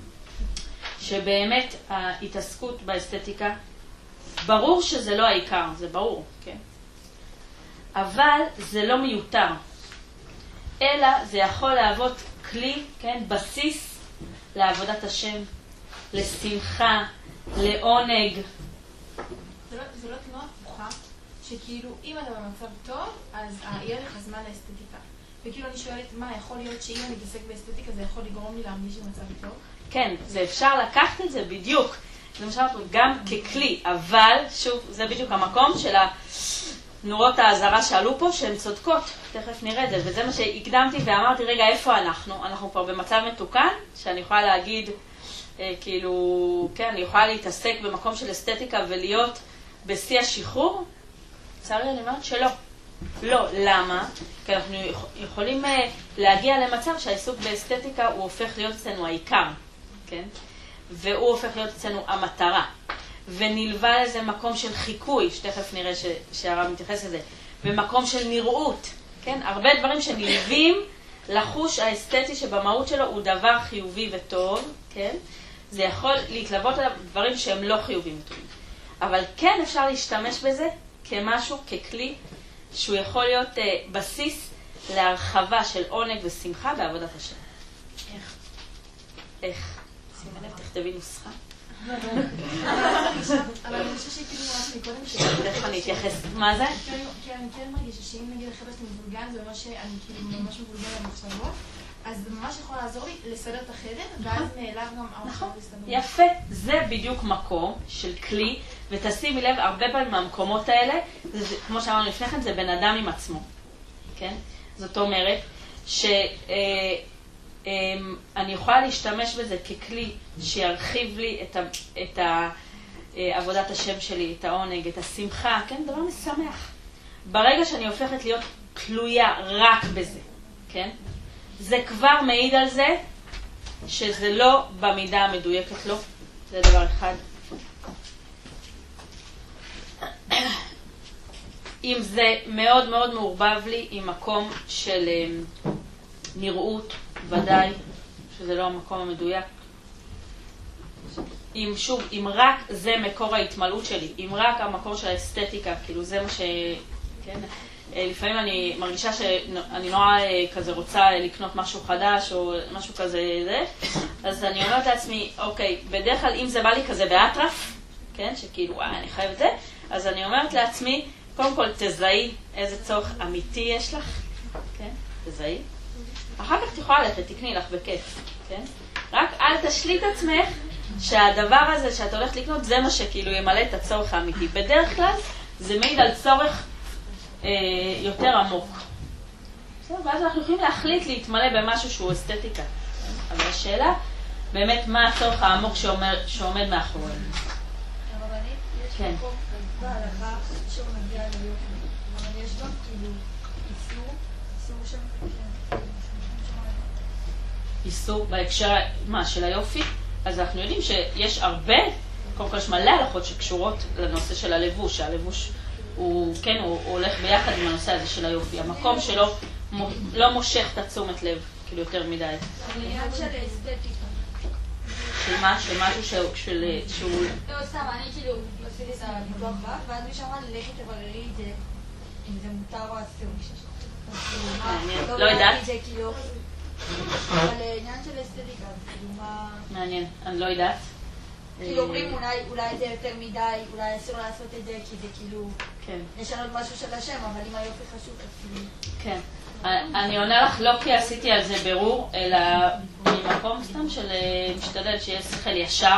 שבאמת ההתעסקות באסתטיקה, ברור שזה לא העיקר, זה ברור, כן? אבל זה לא מיותר, אלא זה יכול להוות כלי, כן, בסיס לעבודת השם, לשמחה, לעונג. זה לא, זה לא תנועה הפוכה, שכאילו אם אתה במצב טוב, אז יהיה לך זמן לאסתטיקה. וכאילו אני שואלת, מה, יכול להיות שאם אני מתעסק באסתטיקה, זה יכול לגרום לי להרגיש במצב טוב? כן, זה אפשר לקחת את זה בדיוק. זה משל אותו גם ככלי, אבל, שוב, זה בדיוק המקום של הנורות האזהרה שעלו פה, שהן צודקות. תכף נראה את זה, וזה מה שהקדמתי ואמרתי, רגע, איפה אנחנו? אנחנו פה במצב מתוקן, שאני יכולה להגיד, אה, כאילו, כן, אני יכולה להתעסק במקום של אסתטיקה ולהיות בשיא השחרור? צערי, אני אומרת שלא. לא, למה? כי אנחנו יכולים להגיע למצב שהעיסוק באסתטיקה הוא הופך להיות אצלנו העיקר, כן? והוא הופך להיות אצלנו המטרה. ונלווה לזה מקום של חיקוי, שתכף נראה שהרב מתייחס לזה, ומקום של נראות, כן? הרבה דברים שנלווים לחוש האסתטי שבמהות שלו הוא דבר חיובי וטוב, כן? זה יכול להתלוות עליו דברים שהם לא חיובים וטובים. אבל כן אפשר להשתמש בזה כמשהו, ככלי, שהוא יכול להיות אה, בסיס להרחבה של עונג ושמחה בעבודת השם. איך? איך? שימי לב, תכתבי נוסחה. אבל אני חושב שכאילו ממש מקודם ש... איך אני אתייחס? מה זה? כי אני כן מרגישה שאם נגיד החבר'ה שלי מבולגן, זה אומר שאני כאילו ממש מבולגן במחשבות, אז זה ממש יכול לעזור לי לסדר את החדר, ואז מאליו גם נכון, להסתדר. יפה. זה בדיוק מקום של כלי, ותשימי לב, הרבה פעמים מהמקומות האלה, זה, כמו שאמרנו לפני כן, זה בן אדם עם עצמו. כן? זאת אומרת, שאני יכולה להשתמש בזה ככלי שירחיב לי את, ה, את ה, עבודת השם שלי, את העונג, את השמחה, כן? דבר משמח. ברגע שאני הופכת להיות תלויה רק בזה, כן? זה כבר מעיד על זה שזה לא במידה המדויקת לו. זה דבר אחד. אם זה מאוד מאוד מעורבב לי עם מקום של נראות, ודאי שזה לא המקום המדויק. אם שוב, אם רק זה מקור ההתמלאות שלי, אם רק המקור של האסתטיקה, כאילו זה מה ש... כן? לפעמים אני מרגישה שאני נורא כזה רוצה לקנות משהו חדש או משהו כזה זה, אז אני אומרת לעצמי, אוקיי, בדרך כלל אם זה בא לי כזה באטרף, כן, שכאילו, וואי, אני חייבת זה, אז אני אומרת לעצמי, קודם כל תזהי איזה צורך אמיתי יש לך, כן, תזהי. אחר כך תוכל ללכת, תקני לך בכיף, כן? רק אל תשליט עצמך שהדבר הזה שאת הולכת לקנות זה מה שכאילו ימלא את הצורך האמיתי. בדרך כלל זה מעיד על צורך אה, יותר עמוק. בסדר, ואז אנחנו יכולים להחליט להתמלא במשהו שהוא אסתטיקה. אבל השאלה, באמת מה הצורך העמוק שעומד, שעומד מאחורי. הרבנית, יש כן. מקום בהלכה שהוא מגיע ליופי, אבל יש גם כאילו איסור, איסור שם, כן. איסור בהקשר, מה, של היופי? אז אנחנו יודעים שיש הרבה, קודם כל יש מלא הלכות שקשורות לנושא של הלבוש, שהלבוש הוא, כן, הוא, הוא הולך ביחד עם הנושא הזה של היופי. המקום שלו מו, לא מושך את התשומת לב, כאילו יותר מדי. עניין של אסתטיקה. של מה? של משהו שהוא... של, שהוא... לא, סתם, אני כאילו עשיתי את הניתוח בק, ואז מי שאמרה לי, לכי תבררי את זה, אם זה מותר או אסור. לא יודעת. אבל עניין של אסתטיקה, כאילו מה... מעניין, אני לא יודעת. כאילו אומרים אולי זה יותר מדי, אולי אסור לעשות את זה, כי זה כאילו... כן. לשנות משהו של השם, אבל אם היופי חשוב, אז כאילו... כן. אני עונה לך לא כי עשיתי על זה בירור, אלא ממקום סתם של משתדל שיהיה שכל ישר,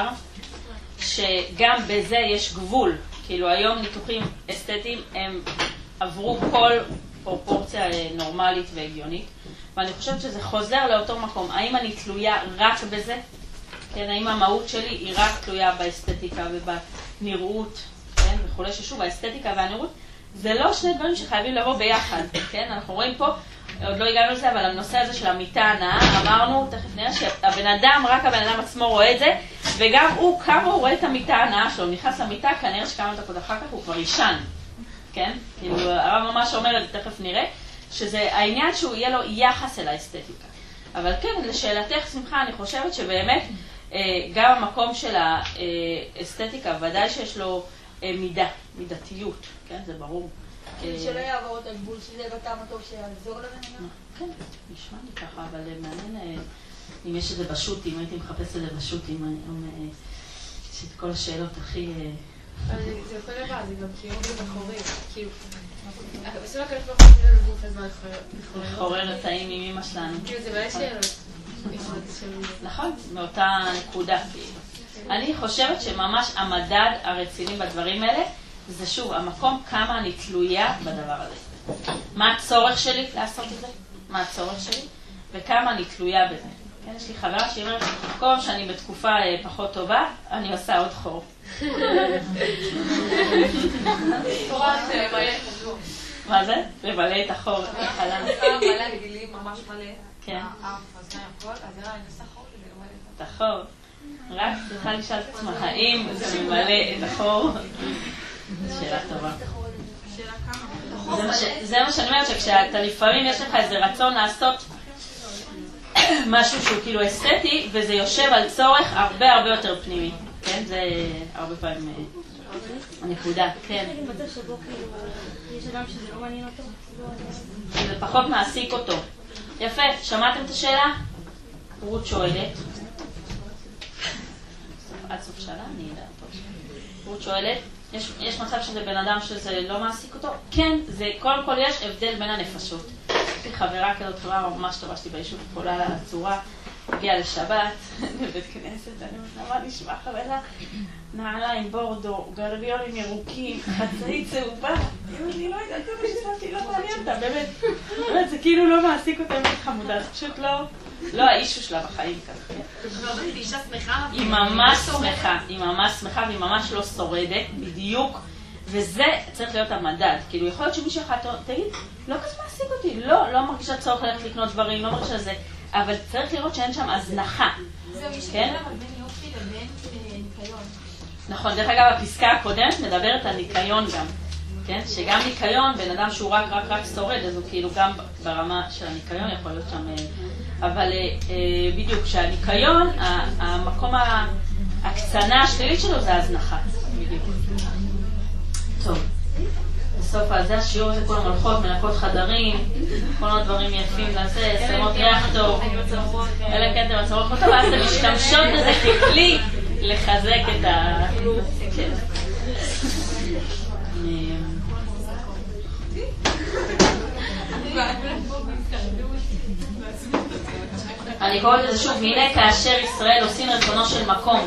שגם בזה יש גבול. כאילו היום ניתוחים אסתטיים הם עברו כל פרופורציה נורמלית והגיונית, ואני חושבת שזה חוזר לאותו מקום. האם אני תלויה רק בזה? כן, האם המהות שלי היא רק תלויה באסתטיקה ובנראות, כן, וכולי, ששוב, האסתטיקה והנראות זה לא שני דברים שחייבים לבוא ביחד, כן? אנחנו רואים פה, עוד לא הגענו לזה, אבל הנושא הזה של המיטה הנאה, אמרנו, תכף נראה שהבן אדם, רק הבן אדם עצמו רואה את זה, וגם הוא, כמה הוא רואה את המיטה הנאה שלו, נכנס למיטה, כנראה שכמה דקות אחר כך הוא כבר ישן, כן? כאילו, הרב ממש אומר את זה, תכף נראה, שזה העניין שהוא יהיה לו יחס אל האסתטיקה. אבל כן, לשאלתך שמחה, אני חושבת שבאמת, גם המקום של האסתטיקה, ודאי שיש לו מידה, מידתיות, כן? זה ברור. שלא יעבור את הגבול, שזה בטעם הטוב שיעזור לבן אדם? כן, נשמע לי ככה, אבל מעניין אם יש את זה בשו"תים, הייתי מחפש את זה בשו"תים, שאת כל השאלות הכי... אבל זה יכול לבוא, זה גם קיום בחורים, כאילו... בסוף הכלף לא חושבים לנו גוף, אז מה לחורר? לחורר את טעים עם אמא שלנו. כאילו זה מלא שאלות. נכון, מאותה נקודה. אני חושבת שממש המדד הרציני בדברים האלה, זה שוב, המקום כמה אני תלויה בדבר הזה. מה הצורך שלי לעשות את זה? מה הצורך שלי? וכמה אני תלויה בזה. כן, יש לי חברה שהיא אומרת, כל פעם שאני בתקופה פחות טובה, אני עושה עוד חור. מה זה? לבלה את החור. מלא גלים, ממש מלא. כן. האף, אז מה יכול? אז אני עושה חור כדי למלא את את החור. רק צריכה לשאול את עצמה, האם זה ממלא את החור? שאלה טובה. זה מה שאני אומרת, שכשאתה לפעמים יש לך איזה רצון לעשות משהו שהוא כאילו אסתטי, וזה יושב על צורך הרבה הרבה יותר פנימי. כן, זה הרבה פעמים הנקודה, כן. במצב שבו כאילו יש אדם שזה לא מעניין אותו. זה פחות מעסיק אותו. יפה, שמעתם את השאלה? רות שואלת. עד סוף שנה, אני יודעת. רות שואלת, יש, יש מצב שזה בן אדם שזה לא מעסיק אותו? כן, זה קודם כל יש הבדל בין הנפשות. יש לי חברה כזאת חברה ממש טובה שלי ביישוב, עולה על הצורה, הגיעה לשבת, בבית כנסת, אני אומרת, מה נשמע חברה? נעליים, בורדו, גרביונים ירוקים, חצאי צהובה. אני לא יודעת, כמה ששמתי, לא מעניין אותה, באמת. זה כאילו לא מעסיק אותה, באמת חמודה, זה פשוט לא, לא האישו שלה בחיים ככה. אבל היא אישה שמחה. היא ממש שמחה, היא ממש שמחה והיא ממש לא שורדת, בדיוק. וזה צריך להיות המדד. כאילו, יכול להיות שמישהו אחד תגיד, לא כזה מעסיק אותי, לא, לא מרגישה צורך ללכת לקנות דברים, לא מרגישה זה. אבל צריך לראות שאין שם הזנחה. זהו, יש לי אבל בין יופי לבין ניקיון. נכון, דרך אגב, הפסקה הקודמת מדברת על ניקיון גם. כן? שגם ניקיון, בן אדם שהוא רק רק רק שורד, אז הוא כאילו גם ברמה של הניקיון יכול להיות שם. אבל בדיוק, שהניקיון, המקום הקצנה השלילית שלו זה הזנחה. בדיוק. טוב. בסוף על זה השיעור הזה כולם הולכות, מנקות חדרים, כל עוד דברים יפים לזה, שמות ריח טוב, אלה כן אתם מצרות אותו, ואז אתם משתמשות בזה ככלי לחזק את ה... אני קוראת לזה שוב, הנה כאשר ישראל עושים רצונו של מקום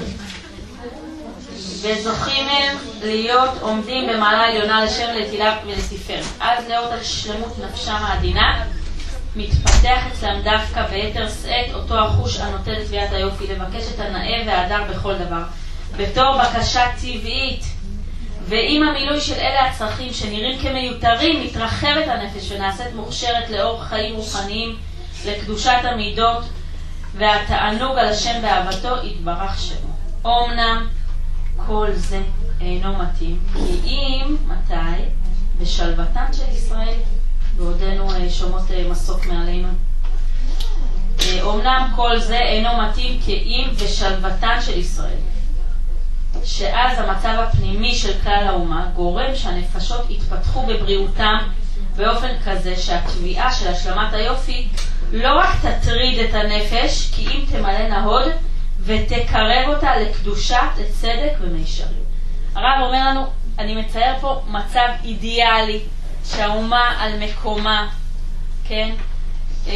וזוכים הם להיות עומדים במעלה עליונה לשם לתהילה ולתפארת. אז לאות על שלמות נפשם העדינה מתפתח אצלם דווקא ביתר שאת אותו החוש הנוטה לתביעת היופי, לבקש את הנאה וההדר בכל דבר בתור בקשה טבעית. ועם המילוי של אלה הצרכים שנראים כמיותרים מתרחבת הנפש ונעשית מוכשרת לאור חיים רוחניים, לקדושת המידות והתענוג על השם באהבתו יתברך שמו. אומנם כל זה אינו מתאים, כי אם, מתי? בשלוותן של ישראל, בעודנו שומעות מסוק מעלינו. אומנם כל זה אינו מתאים, כי אם בשלוותן של ישראל, שאז המצב הפנימי של כלל האומה גורם שהנפשות יתפתחו בבריאותם באופן כזה שהתביעה של השלמת היופי לא רק תטריד את הנפש, כי אם תמלא הוד ותקרב אותה לקדושה, לצדק ומישרים. הרב אומר לנו, אני מצייר פה מצב אידיאלי, שהאומה על מקומה, כן, אה,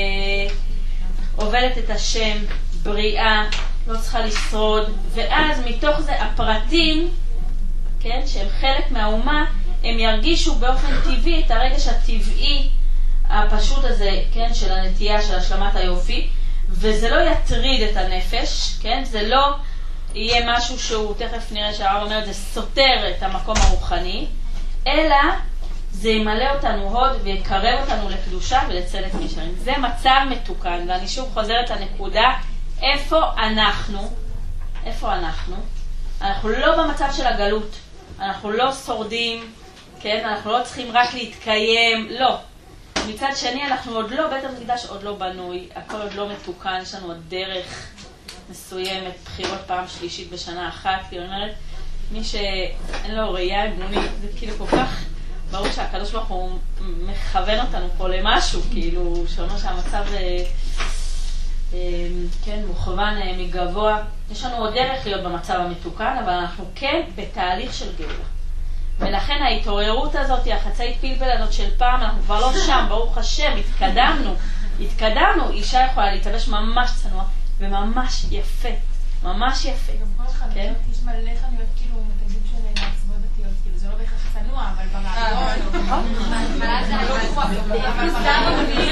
עובדת את השם, בריאה, לא צריכה לשרוד, ואז מתוך זה הפרטים, כן, שהם חלק מהאומה, הם ירגישו באופן טבעי את הרגש הטבעי הפשוט הזה, כן, של הנטייה של השלמת היופי, וזה לא יטריד את הנפש, כן, זה לא יהיה משהו שהוא, תכף נראה שהרב אומר, זה סותר את המקום הרוחני, אלא זה ימלא אותנו הוד ויקרב אותנו לקדושה ולצדק מישרים. זה מצב מתוקן, ואני שוב חוזרת לנקודה, איפה אנחנו, איפה אנחנו? אנחנו לא במצב של הגלות, אנחנו לא שורדים, כן, אנחנו לא צריכים רק להתקיים, לא. מצד שני אנחנו עוד לא, בית המקדש עוד לא בנוי, הכל עוד לא מתוקן, יש לנו עוד דרך מסוימת, בחירות פעם שלישית בשנה אחת, כי אני אומרת, מי שאין לו ראייה אמונית, זה כאילו כל כך ברור שהקדוש ברוך הוא מכוון אותנו פה למשהו, כאילו, שאומר שהמצב כן, מוכוון מגבוה. יש לנו עוד דרך להיות במצב המתוקן, אבל אנחנו כן בתהליך של גאולה. ולכן ההתעוררות הזאת, החצאית פלפל הזאת של פעם, אנחנו כבר לא שם, ברוך השם, התקדמנו, התקדמנו, אישה יכולה להתלבש ממש צנוע וממש יפה, ממש יפה. גם כל אחד, יש מלא חנויות כאילו מתגדים של מעצבות דתיות, כאילו זה לא בהכרח צנוע, אבל ברעיון, אבל זה לא כוח, אבל סתם אני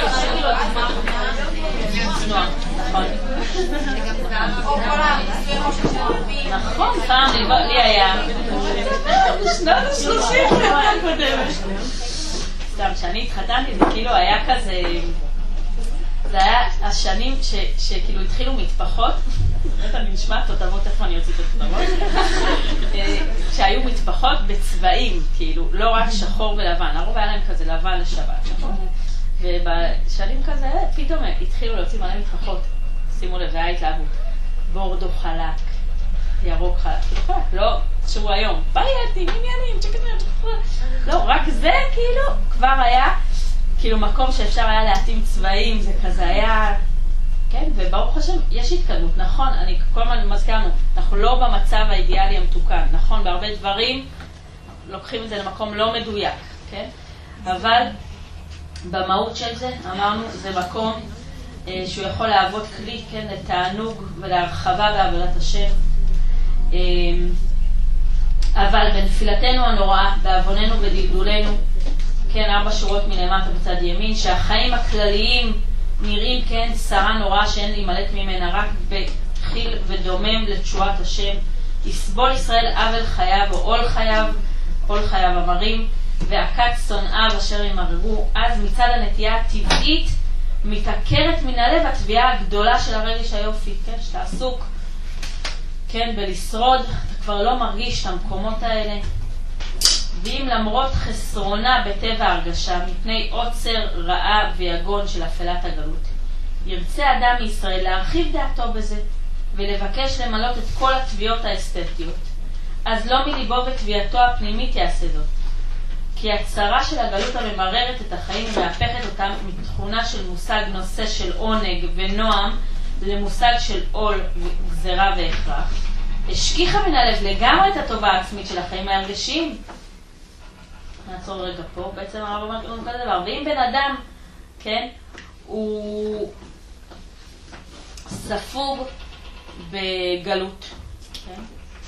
צנוע, נכון. או כל המסוים ראש השלבים. נכון, פעם לי היה בשנות ה-שלושים הקודמת. סתם, כשאני התחתנתי זה כאילו היה כזה, זה היה השנים שכאילו התחילו מטפחות, באמת אני נשמעת תותבות, איפה אני יוצאת תותבות? שהיו מטפחות בצבעים, כאילו, לא רק שחור ולבן, הרוב היה להם כזה לבן לשבת, נכון? ובשנים כזה, פתאום התחילו להוציא מלא מתחפות. שימו לב, היה התלהבות. בורדו חלק, ירוק חלק, כאילו חלק, לא, שהוא היום, ברייטים, עניינים, צ'קטים, לא, רק זה כאילו כבר היה, כאילו מקום שאפשר היה להתאים צבעים, זה כזה היה, כן, וברוך השם, יש התקדמות, נכון, אני כל הזמן מזכרנו, אנחנו לא במצב האידיאלי המתוקן, נכון, בהרבה דברים לוקחים את זה למקום לא מדויק, כן, אבל במהות של זה, אמרנו, זה מקום אה, שהוא יכול להוות כלי, כן, לתענוג ולהרחבה בעבודת השם, אה, אבל בנפילתנו הנוראה, בעווננו ודלדולנו, כן, ארבע שורות מלמטה בצד ימין, שהחיים הכלליים נראים, כן, שרה נוראה שאין להימלט ממנה, רק בחיל ודומם לתשועת השם. יסבול ישראל עוול חייו או עול חייו, עול חייו אמרים, והכת שונאיו אשר ימררו. אז מצד הנטייה הטבעית מתעקרת מן הלב התביעה הגדולה של הרגש היופי, כן, שאתה עסוק, כן, בלשרוד, אתה כבר לא מרגיש את המקומות האלה. ואם למרות חסרונה בטבע הרגשה, מפני עוצר רעה ויגון של אפלת הגלות, ירצה אדם מישראל להרחיב דעתו בזה, ולבקש למלות את כל התביעות האסתטיות, אז לא מליבו ותביעתו הפנימית יעשה זאת. כי הצרה של הגלות הממררת את החיים ומהפכת אותם מתכונה של מושג נושא של עונג ונועם, למושג של עול וגזרה והכרח. השכיחה מן הלב לגמרי את הטובה העצמית של החיים ההרגשיים. נעצור רגע פה, בעצם הרב אומר לנו כזה דבר. ואם בן אדם, כן, הוא ספוג בגלות, כן,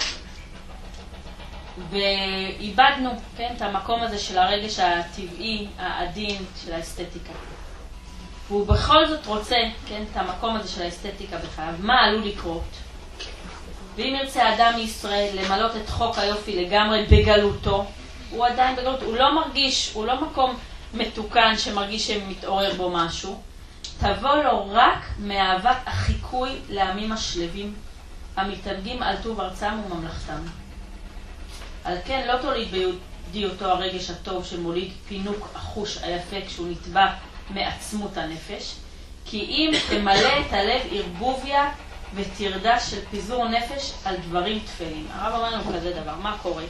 ואיבדנו, כן, את המקום הזה של הרגש הטבעי, העדין של האסתטיקה. והוא בכל זאת רוצה, כן, את המקום הזה של האסתטיקה בחייו. מה עלול לקרות? ואם ירצה אדם מישראל למלות את חוק היופי לגמרי בגלותו, הוא עדיין בגלות, הוא לא מרגיש, הוא לא מקום מתוקן שמרגיש שמתעורר בו משהו. תבוא לו רק מאהבת החיקוי לעמים השלבים, המתענגים על טוב ארצם וממלכתם. על כן לא תוליד ביהודיותו הרגש הטוב שמוליד פינוק החוש היפה כשהוא נטבע מעצמות הנפש, כי אם תמלא את הלב ערבוביה ותרדה של פיזור נפש על דברים תפלים. הרב אמר לנו כזה דבר, מה קורה?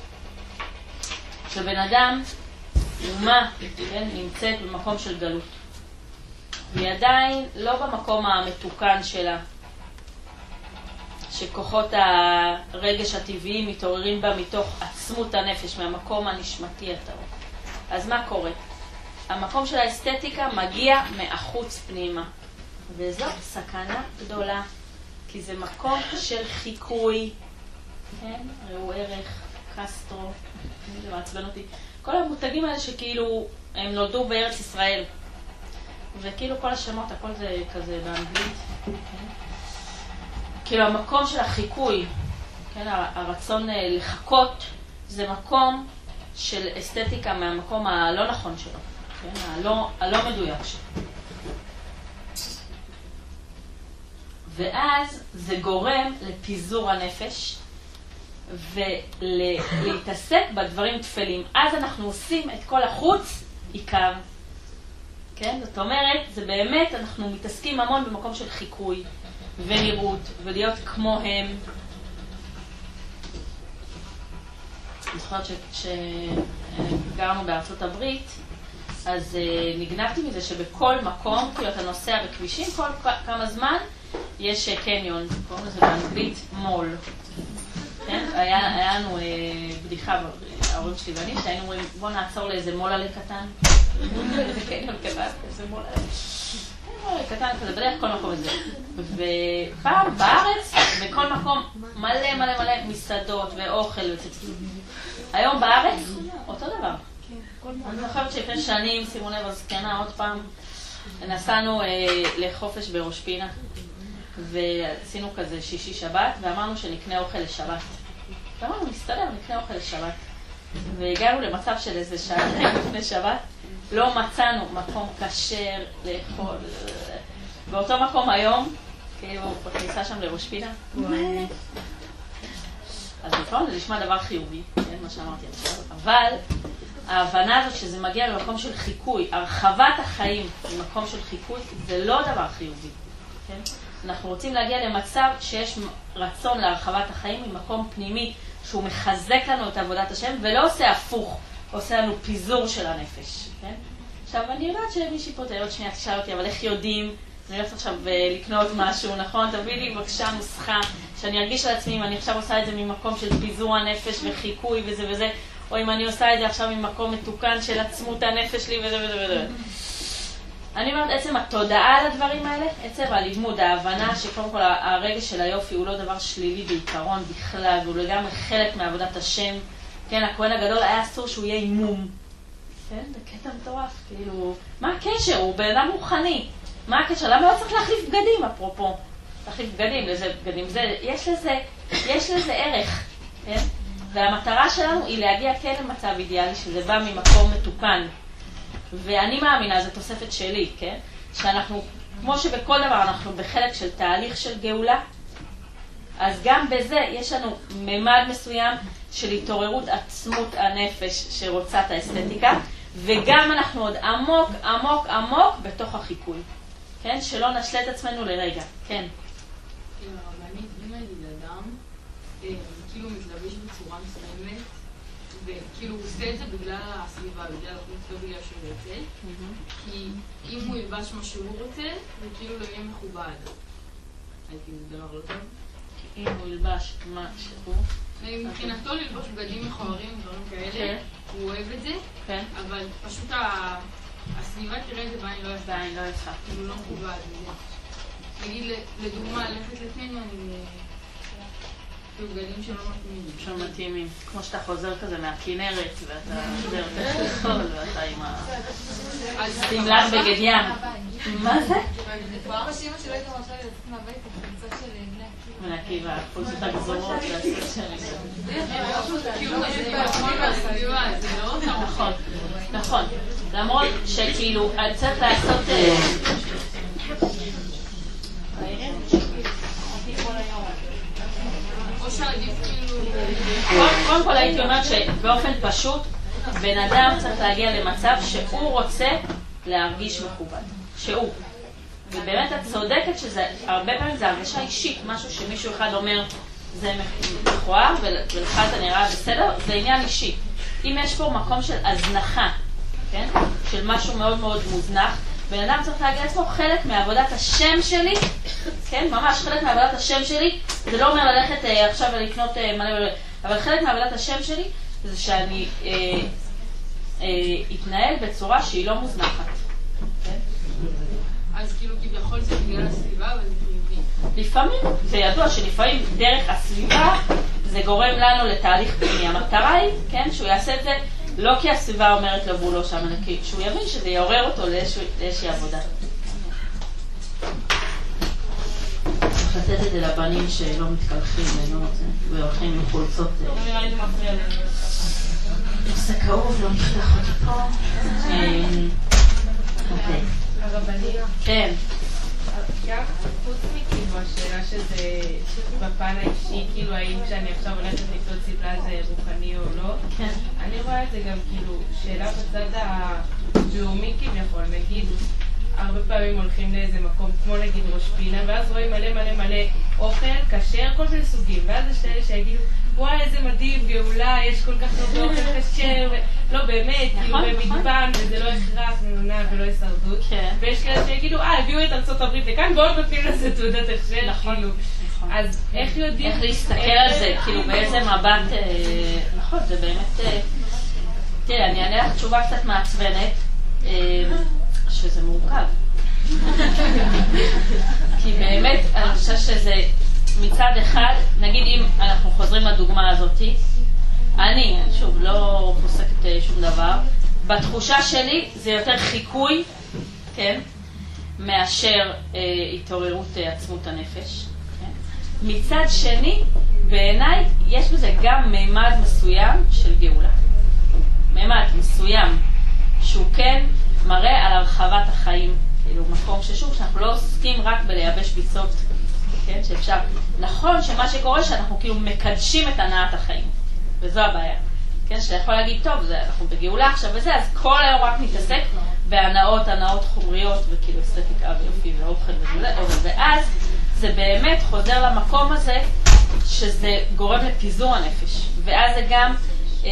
שבן אדם, אומה, כן, נמצאת במקום של גלות, והיא עדיין לא במקום המתוקן שלה, שכוחות הרגש הטבעי מתעוררים בה מתוך עצמות הנפש, מהמקום הנשמתי הטהור. אז מה קורה? המקום של האסתטיקה מגיע מהחוץ פנימה, וזאת סכנה גדולה, כי זה מקום של חיקוי, כן, ראו ערך, קסטרו, זה מעצבן אותי. כל המותגים האלה שכאילו הם נולדו בארץ ישראל, וכאילו כל השמות, הכל זה כזה באנגלית. כן? כאילו המקום של החיקוי, כן, הרצון לחכות, זה מקום של אסתטיקה מהמקום הלא נכון שלו, כן, הלא, הלא מדויק שלו. ואז זה גורם לפיזור הנפש, ולהתעסק בדברים תפלים. אז אנחנו עושים את כל החוץ עיקר. כן? זאת אומרת, זה באמת, אנחנו מתעסקים המון במקום של חיקוי ונראות, ולהיות כמוהם. אני זוכרת שגרנו בארצות הברית, אז נגנבתי מזה שבכל מקום, כאילו אתה נוסע בכבישים, כל כמה זמן יש קניון, קוראים לזה באנגלית מול. כן? היה, היה לנו אה, בדיחה, ההורים שלי ואני, שהיינו אומרים, בוא נעצור לאיזה מול עלי קטן. איזה קניון קטן, איזה מול עלי. מול עלי קטן, כזה בדרך כל מקום הזה. ופעם בארץ, בכל מקום מלא מלא מלא מסעדות ואוכל וצצצות. היום בארץ, אותו דבר. אני זוכרת שלפני שנים, שימו לב, הזקנה עוד פעם, נסענו אה, לחופש בראש פינה. ועשינו כזה שישי שבת, ואמרנו שנקנה אוכל לשבת. ואמרנו, נסתדר, נקנה אוכל לשבת. והגענו למצב של איזה שעה לפני שבת, לא מצאנו מקום כשר לאכול. באותו מקום היום, כאילו, בכניסה שם לראש פינה. אז נכון, זה נשמע דבר חיובי, כן, מה שאמרתי עכשיו. אבל ההבנה הזאת שזה מגיע למקום של חיקוי, הרחבת החיים במקום של חיקוי, זה לא דבר חיובי. כן? אנחנו רוצים להגיע למצב שיש רצון להרחבת החיים ממקום פנימי, שהוא מחזק לנו את עבודת השם, ולא עושה הפוך, עושה לנו פיזור של הנפש. כן? עכשיו, אני יודעת שמישהי פה עוד שנייה תשאל אותי, אבל איך יודעים? אני הולכת עכשיו לקנות משהו, נכון? תביא לי בבקשה נוסחה, שאני ארגיש לעצמי אם אני עכשיו עושה את זה ממקום של פיזור הנפש וחיקוי וזה וזה, או אם אני עושה את זה עכשיו ממקום מתוקן של עצמות הנפש לי וזה וזה וזה. אני אומרת, עצם התודעה על הדברים האלה, עצם הלימוד, ההבנה שקודם כל הרגש של היופי הוא לא דבר שלילי בעיקרון בכלל, והוא לגמרי חלק מעבודת השם. כן, הכהן הגדול היה אסור שהוא יהיה אימום. כן, זה קטע מטורף, כאילו, מה הקשר? הוא בן אדם רוחני. מה הקשר? למה לא צריך להחליף בגדים, אפרופו? להחליף בגדים, לזה בגדים, זה, יש לזה, יש לזה ערך, כן? והמטרה שלנו היא להגיע כן למצב אידיאלי, שזה בא ממקום מתוקן. ואני מאמינה, זו תוספת שלי, כן? שאנחנו, כמו שבכל דבר אנחנו בחלק של תהליך של גאולה, אז גם בזה יש לנו ממד מסוים של התעוררות עצמות הנפש שרוצה את האסתטיקה, וגם אנחנו עוד עמוק, עמוק, עמוק בתוך החיקוי. כן? שלא נשלט עצמנו לרגע. כן. כאילו, הרבנית, אם אני אדם, כאילו מתלבש בצורה מסוימת, וכאילו הוא עושה את זה בגלל הסביבה, בגלל החוץ, לא בגלל שהוא רוצה, כי אם הוא ילבש מה שהוא רוצה, זה כאילו לא יהיה מכובד. הייתי מדבר לא טוב. אם הוא ילבש מה שהוא... מבחינתו ללבוש בגדים מכוערים, דברים כאלה, הוא אוהב את זה, אבל פשוט הסביבה תראה את זה בעין לא יפה. בעין לא יפה. כאילו לא מכובד. נגיד, לדוגמה, ללכת לתנו, אני... בגדים שלא מתאימים. שלא מתאימים. כמו שאתה חוזר כזה מהכינרת, ואתה חוזר תחול, ואתה עם ה... סמלת בגד ים. מה זה? כבר שאימא שלא הייתה מרשה לי לצאת מהבית, את הקבוצה של בני עקיבא. בני עקיבא, חולצות הגזורות והסוס שלי. כאילו, זה לא אותה. נכון, נכון. למרות שכאילו, צריך לעשות... קודם כל הייתי אומרת שבאופן פשוט בן אדם צריך להגיע למצב שהוא רוצה להרגיש מכובד, שהוא. ובאמת את צודקת שזה הרבה פעמים זה הרגשה אישית, משהו שמישהו אחד אומר זה מכוער ולך אתה נראה בסדר, זה עניין אישי. אם יש פה מקום של הזנחה, כן? של משהו מאוד מאוד מוזנח, בן אדם צריך להגיע לעצמו חלק מעבודת השם שלי, כן? ממש חלק מעבודת השם שלי, זה לא אומר ללכת אה, עכשיו ולקנות אה, מלא מלא, אבל חלק מעבודת השם שלי זה שאני אה, אה, אתנהל בצורה שהיא לא מוזנחת. כן? אז כאילו כביכול זה בגלל הסביבה, אבל זה חיובי. לפעמים, זה ידוע שלפעמים דרך הסביבה זה גורם לנו לתהליך פנימי. המטרה היא, כן, שהוא יעשה את זה לא כי הסביבה אומרת לו והוא לא שם, אלא כי שהוא יבין שזה יעורר אותו לאיזושהי עבודה. צריך לתת את זה לבנים שלא מתקלחים והולכים עם חולצות. לא נראה לי זה מפריע לי. זה כאוב, לא נפתח אותי פה. אוקיי. הרבניה. כן. גם חוץ מכאילו השאלה שזה בפן האישי, כאילו האם כשאני עכשיו הולכת לקנות ציפלה זה רוחני או לא, אני רואה את זה גם כאילו שאלה בצד הלאומי כביכול, נגיד הרבה פעמים הולכים לאיזה מקום כמו נגיד ראש פינה ואז רואים מלא מלא מלא אוכל, כשר, כל מיני סוגים, ואז יש כאלה שיגידו וואי איזה מדהים, גאולה, יש כל כך הרבה אוכל כשר, לא באמת, כאילו במגוון וזה לא הכרח, נונה ולא הישרדות, ויש כאלה שיגידו אה, הביאו את ארצות הברית לכאן ועוד נותנים לזה תעודת הכשר, כאילו, אז איך יודעים? איך להסתכל על זה, כאילו באיזה מבט, נכון, זה באמת, תראה, אני אענה לך תשובה קצת מעצבנת, שזה מורכב. כי באמת, אני חושב שזה מצד אחד, נגיד אם אנחנו חוזרים לדוגמה הזאת, אני, שוב, לא פוסקת שום דבר, בתחושה שלי זה יותר חיקוי, כן, מאשר אה, התעוררות אה, עצמות הנפש. כן? מצד שני, בעיניי יש בזה גם מימד מסוים של גאולה. מימד מסוים שהוא כן מראה על הרחבת החיים, כאילו מקום ששוב, שאנחנו לא עוסקים רק בלייבש ביצות, כן, שאפשר, נכון שמה שקורה שאנחנו כאילו מקדשים את הנעת החיים, וזו הבעיה, כן, שאתה יכול להגיד, טוב, זה, אנחנו בגאולה עכשיו וזה, אז כל היום רק מתעסק בהנאות, הנאות חומריות, וכאילו אסתטיקה ויופי ואוכל וזה, ואז זה באמת חוזר למקום הזה, שזה גורם לפיזור הנפש, ואז זה גם אה,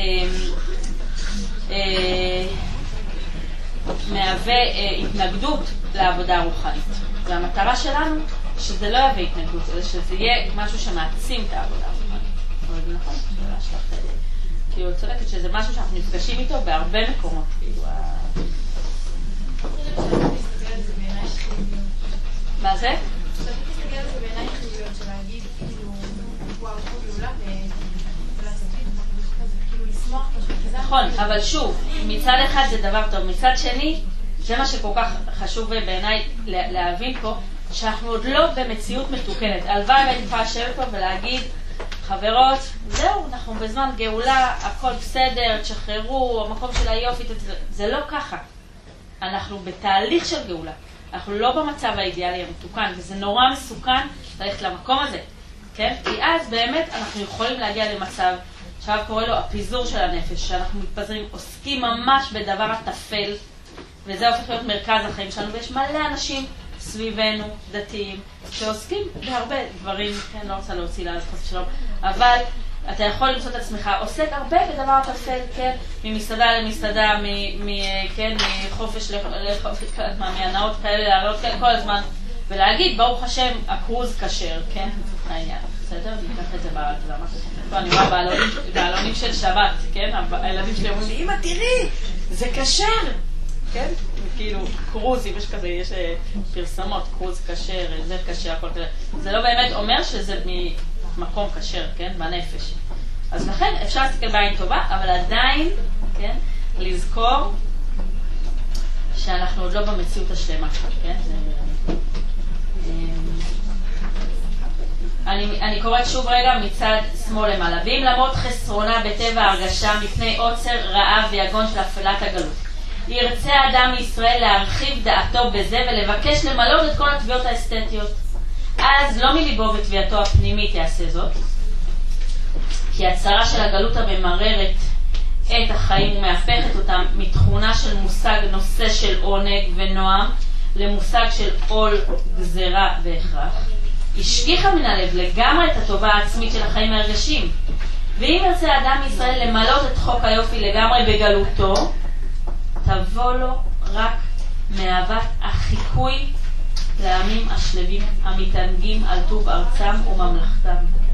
אה, מהווה אה, התנגדות לעבודה הרוחנית. והמטרה שלנו, שזה לא יביא התנגדות, אלא שזה יהיה משהו שמעצים את העבודה הרוחנית. אבל זה נכון, שאלה שלך, כאילו, צודקת שזה משהו שאנחנו נפגשים איתו בהרבה מקומות, כאילו, מה זה? אתה תסתכל על זה בעיניי חיוביות של להגיד, כאילו, וואו, הוא גאולה ולעצמית, כאילו, לשמוח פשוט. נכון, אבל שוב, מצד אחד זה דבר טוב, מצד שני, זה מה שכל כך חשוב בעיניי להבין פה, שאנחנו עוד לא במציאות מתוקנת. הלוואי הייתי יכולה לשבת פה ולהגיד, חברות, זהו, אנחנו בזמן גאולה, הכל בסדר, תשחררו, המקום של היופי, זה לא ככה. אנחנו בתהליך של גאולה. אנחנו לא במצב האידיאלי המתוקן, וזה נורא מסוכן ללכת למקום הזה, כן? כי אז באמת אנחנו יכולים להגיע למצב, עכשיו קורא לו הפיזור של הנפש, שאנחנו מתפזרים, עוסקים ממש בדבר הטפל, וזה הופך להיות מרכז החיים שלנו, ויש מלא אנשים סביבנו, דתיים, שעוסקים בהרבה דברים, כן, לא רוצה להוציא לה, חס ושלום, אבל אתה יכול למצוא את עצמך, עוסק הרבה בדבר הטפל, כן, ממסעדה למסעדה, מ, מ, כן, מחופש לחופש, מהנאות כאלה, לעלות כאלה, כל הזמן, ולהגיד, ברוך השם, הקרוז כשר, כן, זה העניין, בסדר? ניקח את זה בעלמה. לא, אני רואה בעלונים של שבת, כן, הילדים שלי אומרים לי, אמא, תראי, זה כשר, כן? כאילו, קרוזים, יש כזה, יש פרסמות, קרוז כשר, זה כשר, הכל כזה. זה לא באמת אומר שזה ממקום כשר, כן? בנפש. אז לכן אפשר להסתכל בעין טובה, אבל עדיין, כן? לזכור שאנחנו עוד לא במציאות השלמה, כן? אני, אני קוראת שוב רגע מצד שמאל למעלה. ואם למרות חסרונה בטבע ההרגשה מפני עוצר, רעב ויגון של אפלת הגלות, ירצה אדם מישראל להרחיב דעתו בזה ולבקש למלות את כל התביעות האסתטיות, אז לא מליבו בתביעתו הפנימית יעשה זאת, כי הצרה של הגלות הממררת את החיים ומהפכת אותם מתכונה של מושג נושא של עונג ונועם למושג של עול, גזרה והכרח. השכיחה מן הלב לגמרי את הטובה העצמית של החיים הרגשים, ואם ירצה אדם מישראל למלות את חוק היופי לגמרי בגלותו, תבוא לו רק מאהבת החיקוי לעמים השלבים המתענגים על טוב ארצם וממלכתם.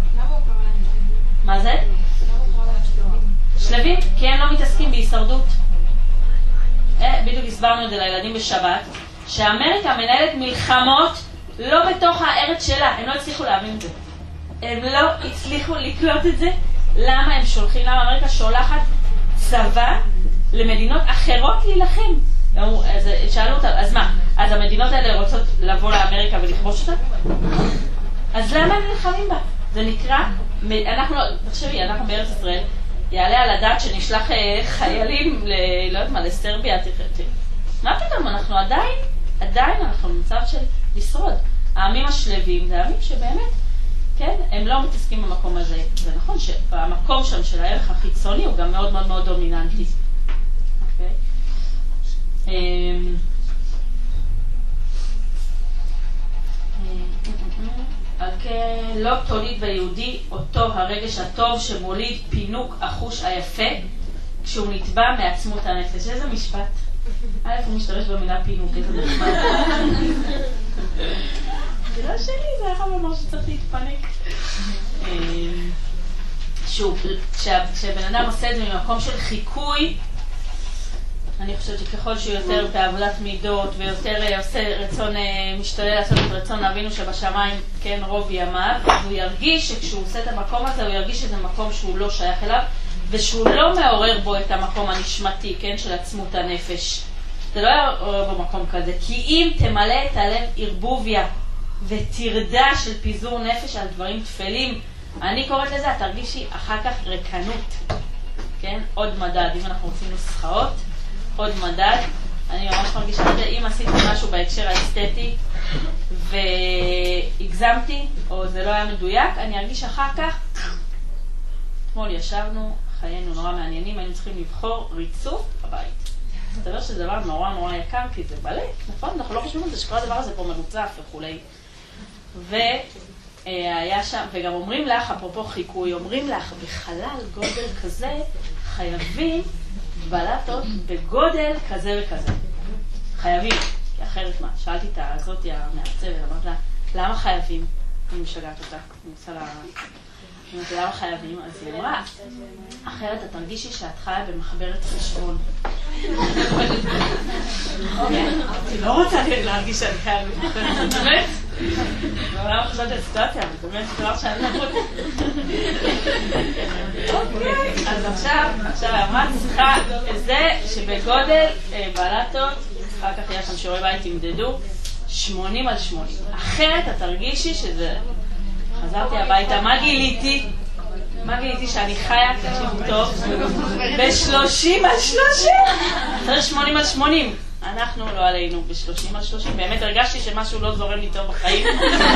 מה זה? שלבים? כי הם לא מתעסקים בהישרדות. בדיוק הסברנו את זה לילדים בשבת, שאמריקה מנהלת מלחמות לא בתוך הארץ שלה. הם לא הצליחו להבין את זה. הם לא הצליחו לקלוט את זה. למה הם שולחים? למה אמריקה שולחת צבא למדינות אחרות להילחם? אז שאלו אותם, אז מה? אז המדינות האלה רוצות לבוא לאמריקה ולכבוש אותה? אז למה הם נלחמים בה? זה נקרא, אנחנו, תחשבי, אנחנו בארץ ישראל, יעלה על הדעת שנשלח חיילים, לא יודעת מה, לסרביה, מה פתאום? אנחנו עדיין, עדיין אנחנו במצב של לשרוד. העמים השלבים זה העמים שבאמת, כן, הם לא מתעסקים במקום הזה. זה נכון שהמקום שם של הערך החיצוני הוא גם מאוד מאוד מאוד דומיננטי. אוקיי? על כן לא תוליד ביהודי אותו הרגש הטוב שמוליד פינוק החוש היפה כשהוא נטבע מעצמות הנפש. איזה משפט? א' הוא משתמש במילה פינוק, איזה נחמד. זה לא שלי, זה אחד ממש שצריך להתפנק. שוב, כשבן אדם עושה את זה ממקום של חיקוי, אני חושבת שככל שהוא יותר בעבודת מידות ויותר עושה רצון, משתדל לעשות את רצון אבינו שבשמיים, כן, רוב ימיו, הוא ירגיש שכשהוא עושה את המקום הזה, הוא ירגיש שזה מקום שהוא לא שייך אליו, ושהוא לא מעורר בו את המקום הנשמתי, כן, של עצמות הנפש. זה לא יעורר בו מקום כזה, כי אם תמלא את הלב ערבוביה ותרדה של פיזור נפש על דברים תפלים, אני קוראת לזה, את תרגישי אחר כך רקנות, כן, עוד מדד, אם אנחנו רוצים נוסחאות, עוד מדד, אני ממש מרגישה את זה, אם עשיתי משהו בהקשר האסתטי והגזמתי, או זה לא היה מדויק, אני ארגיש אחר כך, אתמול ישבנו, חיינו נורא מעניינים, היינו צריכים לבחור ריצוף הבית. זאת אומרת שזה דבר נורא נורא יקר, כי זה בלט, נכון? אנחנו לא חושבים על זה שכל הדבר הזה פה מרוצף וכולי. והיה שם, וגם אומרים לך, אפרופו חיקוי, אומרים לך, בחלל גודל כזה חייבים בלטות בגודל כזה וכזה. חייבים, כי אחרת מה? שאלתי את הזאתי המעצבת, אמרת לה, למה חייבים? אני משגעת אותה, אני עושה לה... אמרתי, למה חייבים? אז היא אמרה, אחרת את תרגישי שאת חיה במחברת חשבון. אני לא רוצה להרגיש שאני חיה במחברת, באמת? בעולם חשבתי על סיטואציה, אבל באמת זה דבר שאני לא רוצה. אז עכשיו, עכשיו אמרת, צריכה זה שבגודל בלטות, אחר כך יש שם שיעורי בית ימדדו, שמונים על שמונים. אחרת את תרגישי שזה... חזרתי הביתה, מה גיליתי? מה גיליתי שאני חיה, תקשיבו טוב, ב-שלושים על שלושים, אחרי שמונים על שמונים. אנחנו לא עלינו ב-שלושים על שלושים, באמת הרגשתי שמשהו לא זורם לי טוב בחיים.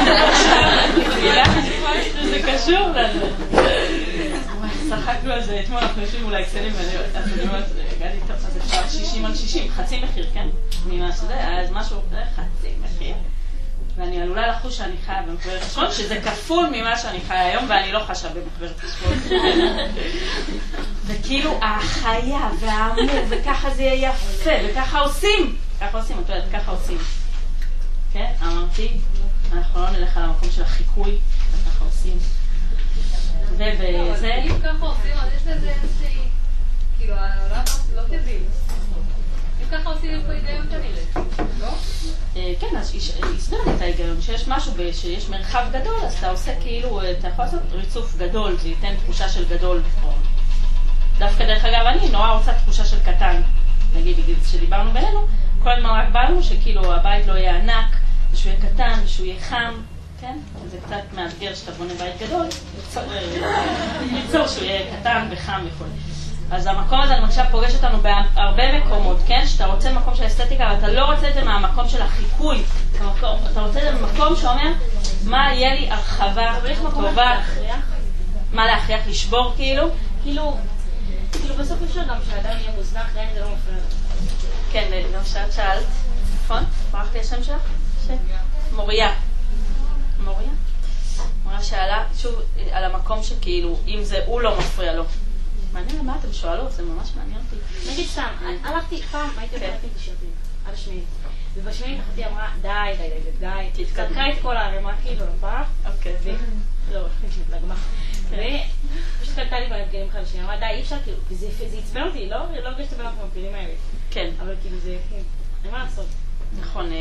זה קשור לזה. שחקנו על זה, אתמול אנחנו יושבים אולי אקסלים, אז אני אומרת, גדי טוב, אז אפשר שישים על שישים, חצי מחיר, כן? ממה שזה, אז משהו, חצי מחיר. ואני עלולה לחוש שאני חיה במחברת חשבון, שזה כפול ממה שאני חיה היום, ואני לא חשה במחברת חשבון. וכאילו החיה והאמור, וככה זה יהיה יפה, וככה עושים. ככה עושים, את יודעת, ככה עושים. כן? אמרתי, אנחנו לא נלך על המקום של החיקוי, וככה עושים. ובזה... אם ככה עושים, אז יש לזה איזושהי... כאילו, העולם לא תבין. אם ככה עושים איפה היגיון כנראה, לא? כן, אז הסברת את ההיגיון, שיש משהו, שיש מרחב גדול, אז אתה עושה כאילו, אתה יכול לעשות ריצוף גדול, זה ייתן תחושה של גדול. דווקא דרך אגב, אני נורא רוצה תחושה של קטן. נגיד, שדיברנו בינינו, כל הזמן רק באנו שכאילו הבית לא יהיה ענק, ושהוא יהיה קטן, ושהוא יהיה חם, כן? זה קצת מאתגר שאתה בונה בית גדול, ליצור שהוא יהיה קטן וחם וכל. אז המקום הזה, אני מרגישה, פוגש אותנו בהרבה מקומות, כן? שאתה רוצה מקום של אסתטיקה, אבל אתה לא רוצה את זה מהמקום של החיקוי. אתה רוצה את זה במקום שאומר, מה יהיה לי הרחבה טובה? מה להכריח? לשבור כאילו? כאילו, כאילו בסוף אפשר גם שהאדם יהיה מוזנח, גם אם זה לא מפריע. כן, גם שאת שאלת, נכון? ברחתי השם שלך? מוריה. מוריה? מוריה שאלה, שוב, על המקום שכאילו, אם זה הוא לא מפריע לו. מעניין מה אתם שואלות, זה ממש מעניין אותי. נגיד סתם, הלכתי פעם, הייתי הולכת איתי שרפים, עד השמינית. ובשמינית אחתי אמרה, די, די, די, די, תתקרקה את כל הערימה כאילו לפח. אוקיי. לא, לגמר. ופשוט קלטה לי בגלים חדשים, אמרה, די, אי אפשר, כאילו, זה יצבן אותי, לא הרגשת בין אנחנו מפגילים האלה. כן. אבל כאילו זה, אין מה לעשות. נכון,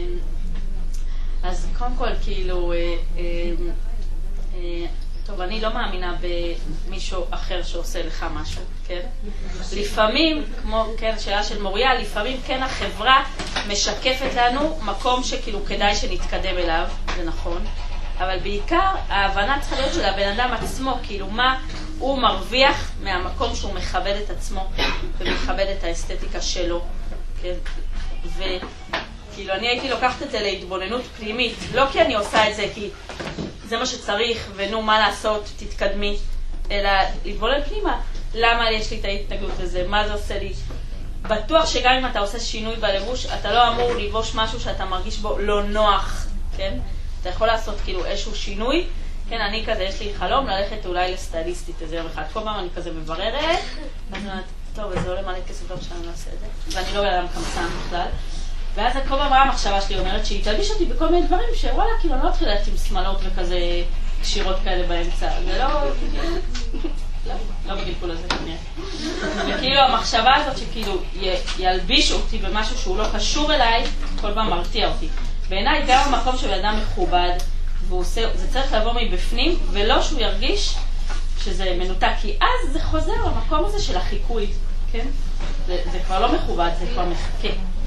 אז קודם כל, כאילו, טוב, אני לא מאמינה במישהו אחר שעושה לך משהו, כן? לפעמים, כמו, כן, שאלה של מוריה, לפעמים כן החברה משקפת לנו מקום שכאילו כדאי שנתקדם אליו, זה נכון, אבל בעיקר ההבנה צריכה להיות של הבן אדם עצמו, כאילו מה הוא מרוויח מהמקום שהוא מכבד את עצמו ומכבד את האסתטיקה שלו, כן? וכאילו אני הייתי לוקחת את זה להתבוננות פנימית, לא כי אני עושה את זה כי זה מה שצריך ונו מה לעשות, תתקדמי, אלא להתבונן פנימה, למה יש לי את ההתנגדות לזה, מה זה עושה לי. בטוח שגם אם אתה עושה שינוי בלבוש, אתה לא אמור לבוש משהו שאתה מרגיש בו לא נוח, כן? אתה יכול לעשות כאילו איזשהו שינוי, כן, אני כזה, יש לי חלום ללכת אולי לסטייליסטית איזה יום אחד, כל פעם אני כזה מבררת, ואני אומרת, טוב, אז זה עולה מלא כסף לא שאני לא עושה את זה, ואני לא בן קמצן בכלל. ואז כל פעם המחשבה שלי אומרת שהיא תלביש אותי בכל מיני דברים שוואלה, כאילו אני לא אתחיל ללכת עם שמלות וכזה קשירות כאלה באמצע, ולא, לא, לא בגלגול הזה כנראה. וכאילו המחשבה הזאת שכאילו ילביש אותי במשהו שהוא לא קשור אליי, כל פעם מרתיע אותי. בעיניי גם המקום של אדם מכובד, זה צריך לבוא מבפנים, ולא שהוא ירגיש שזה מנותק, כי אז זה חוזר למקום הזה של החיקוי, כן? זה, זה כבר לא מכובד, זה כבר מחכה.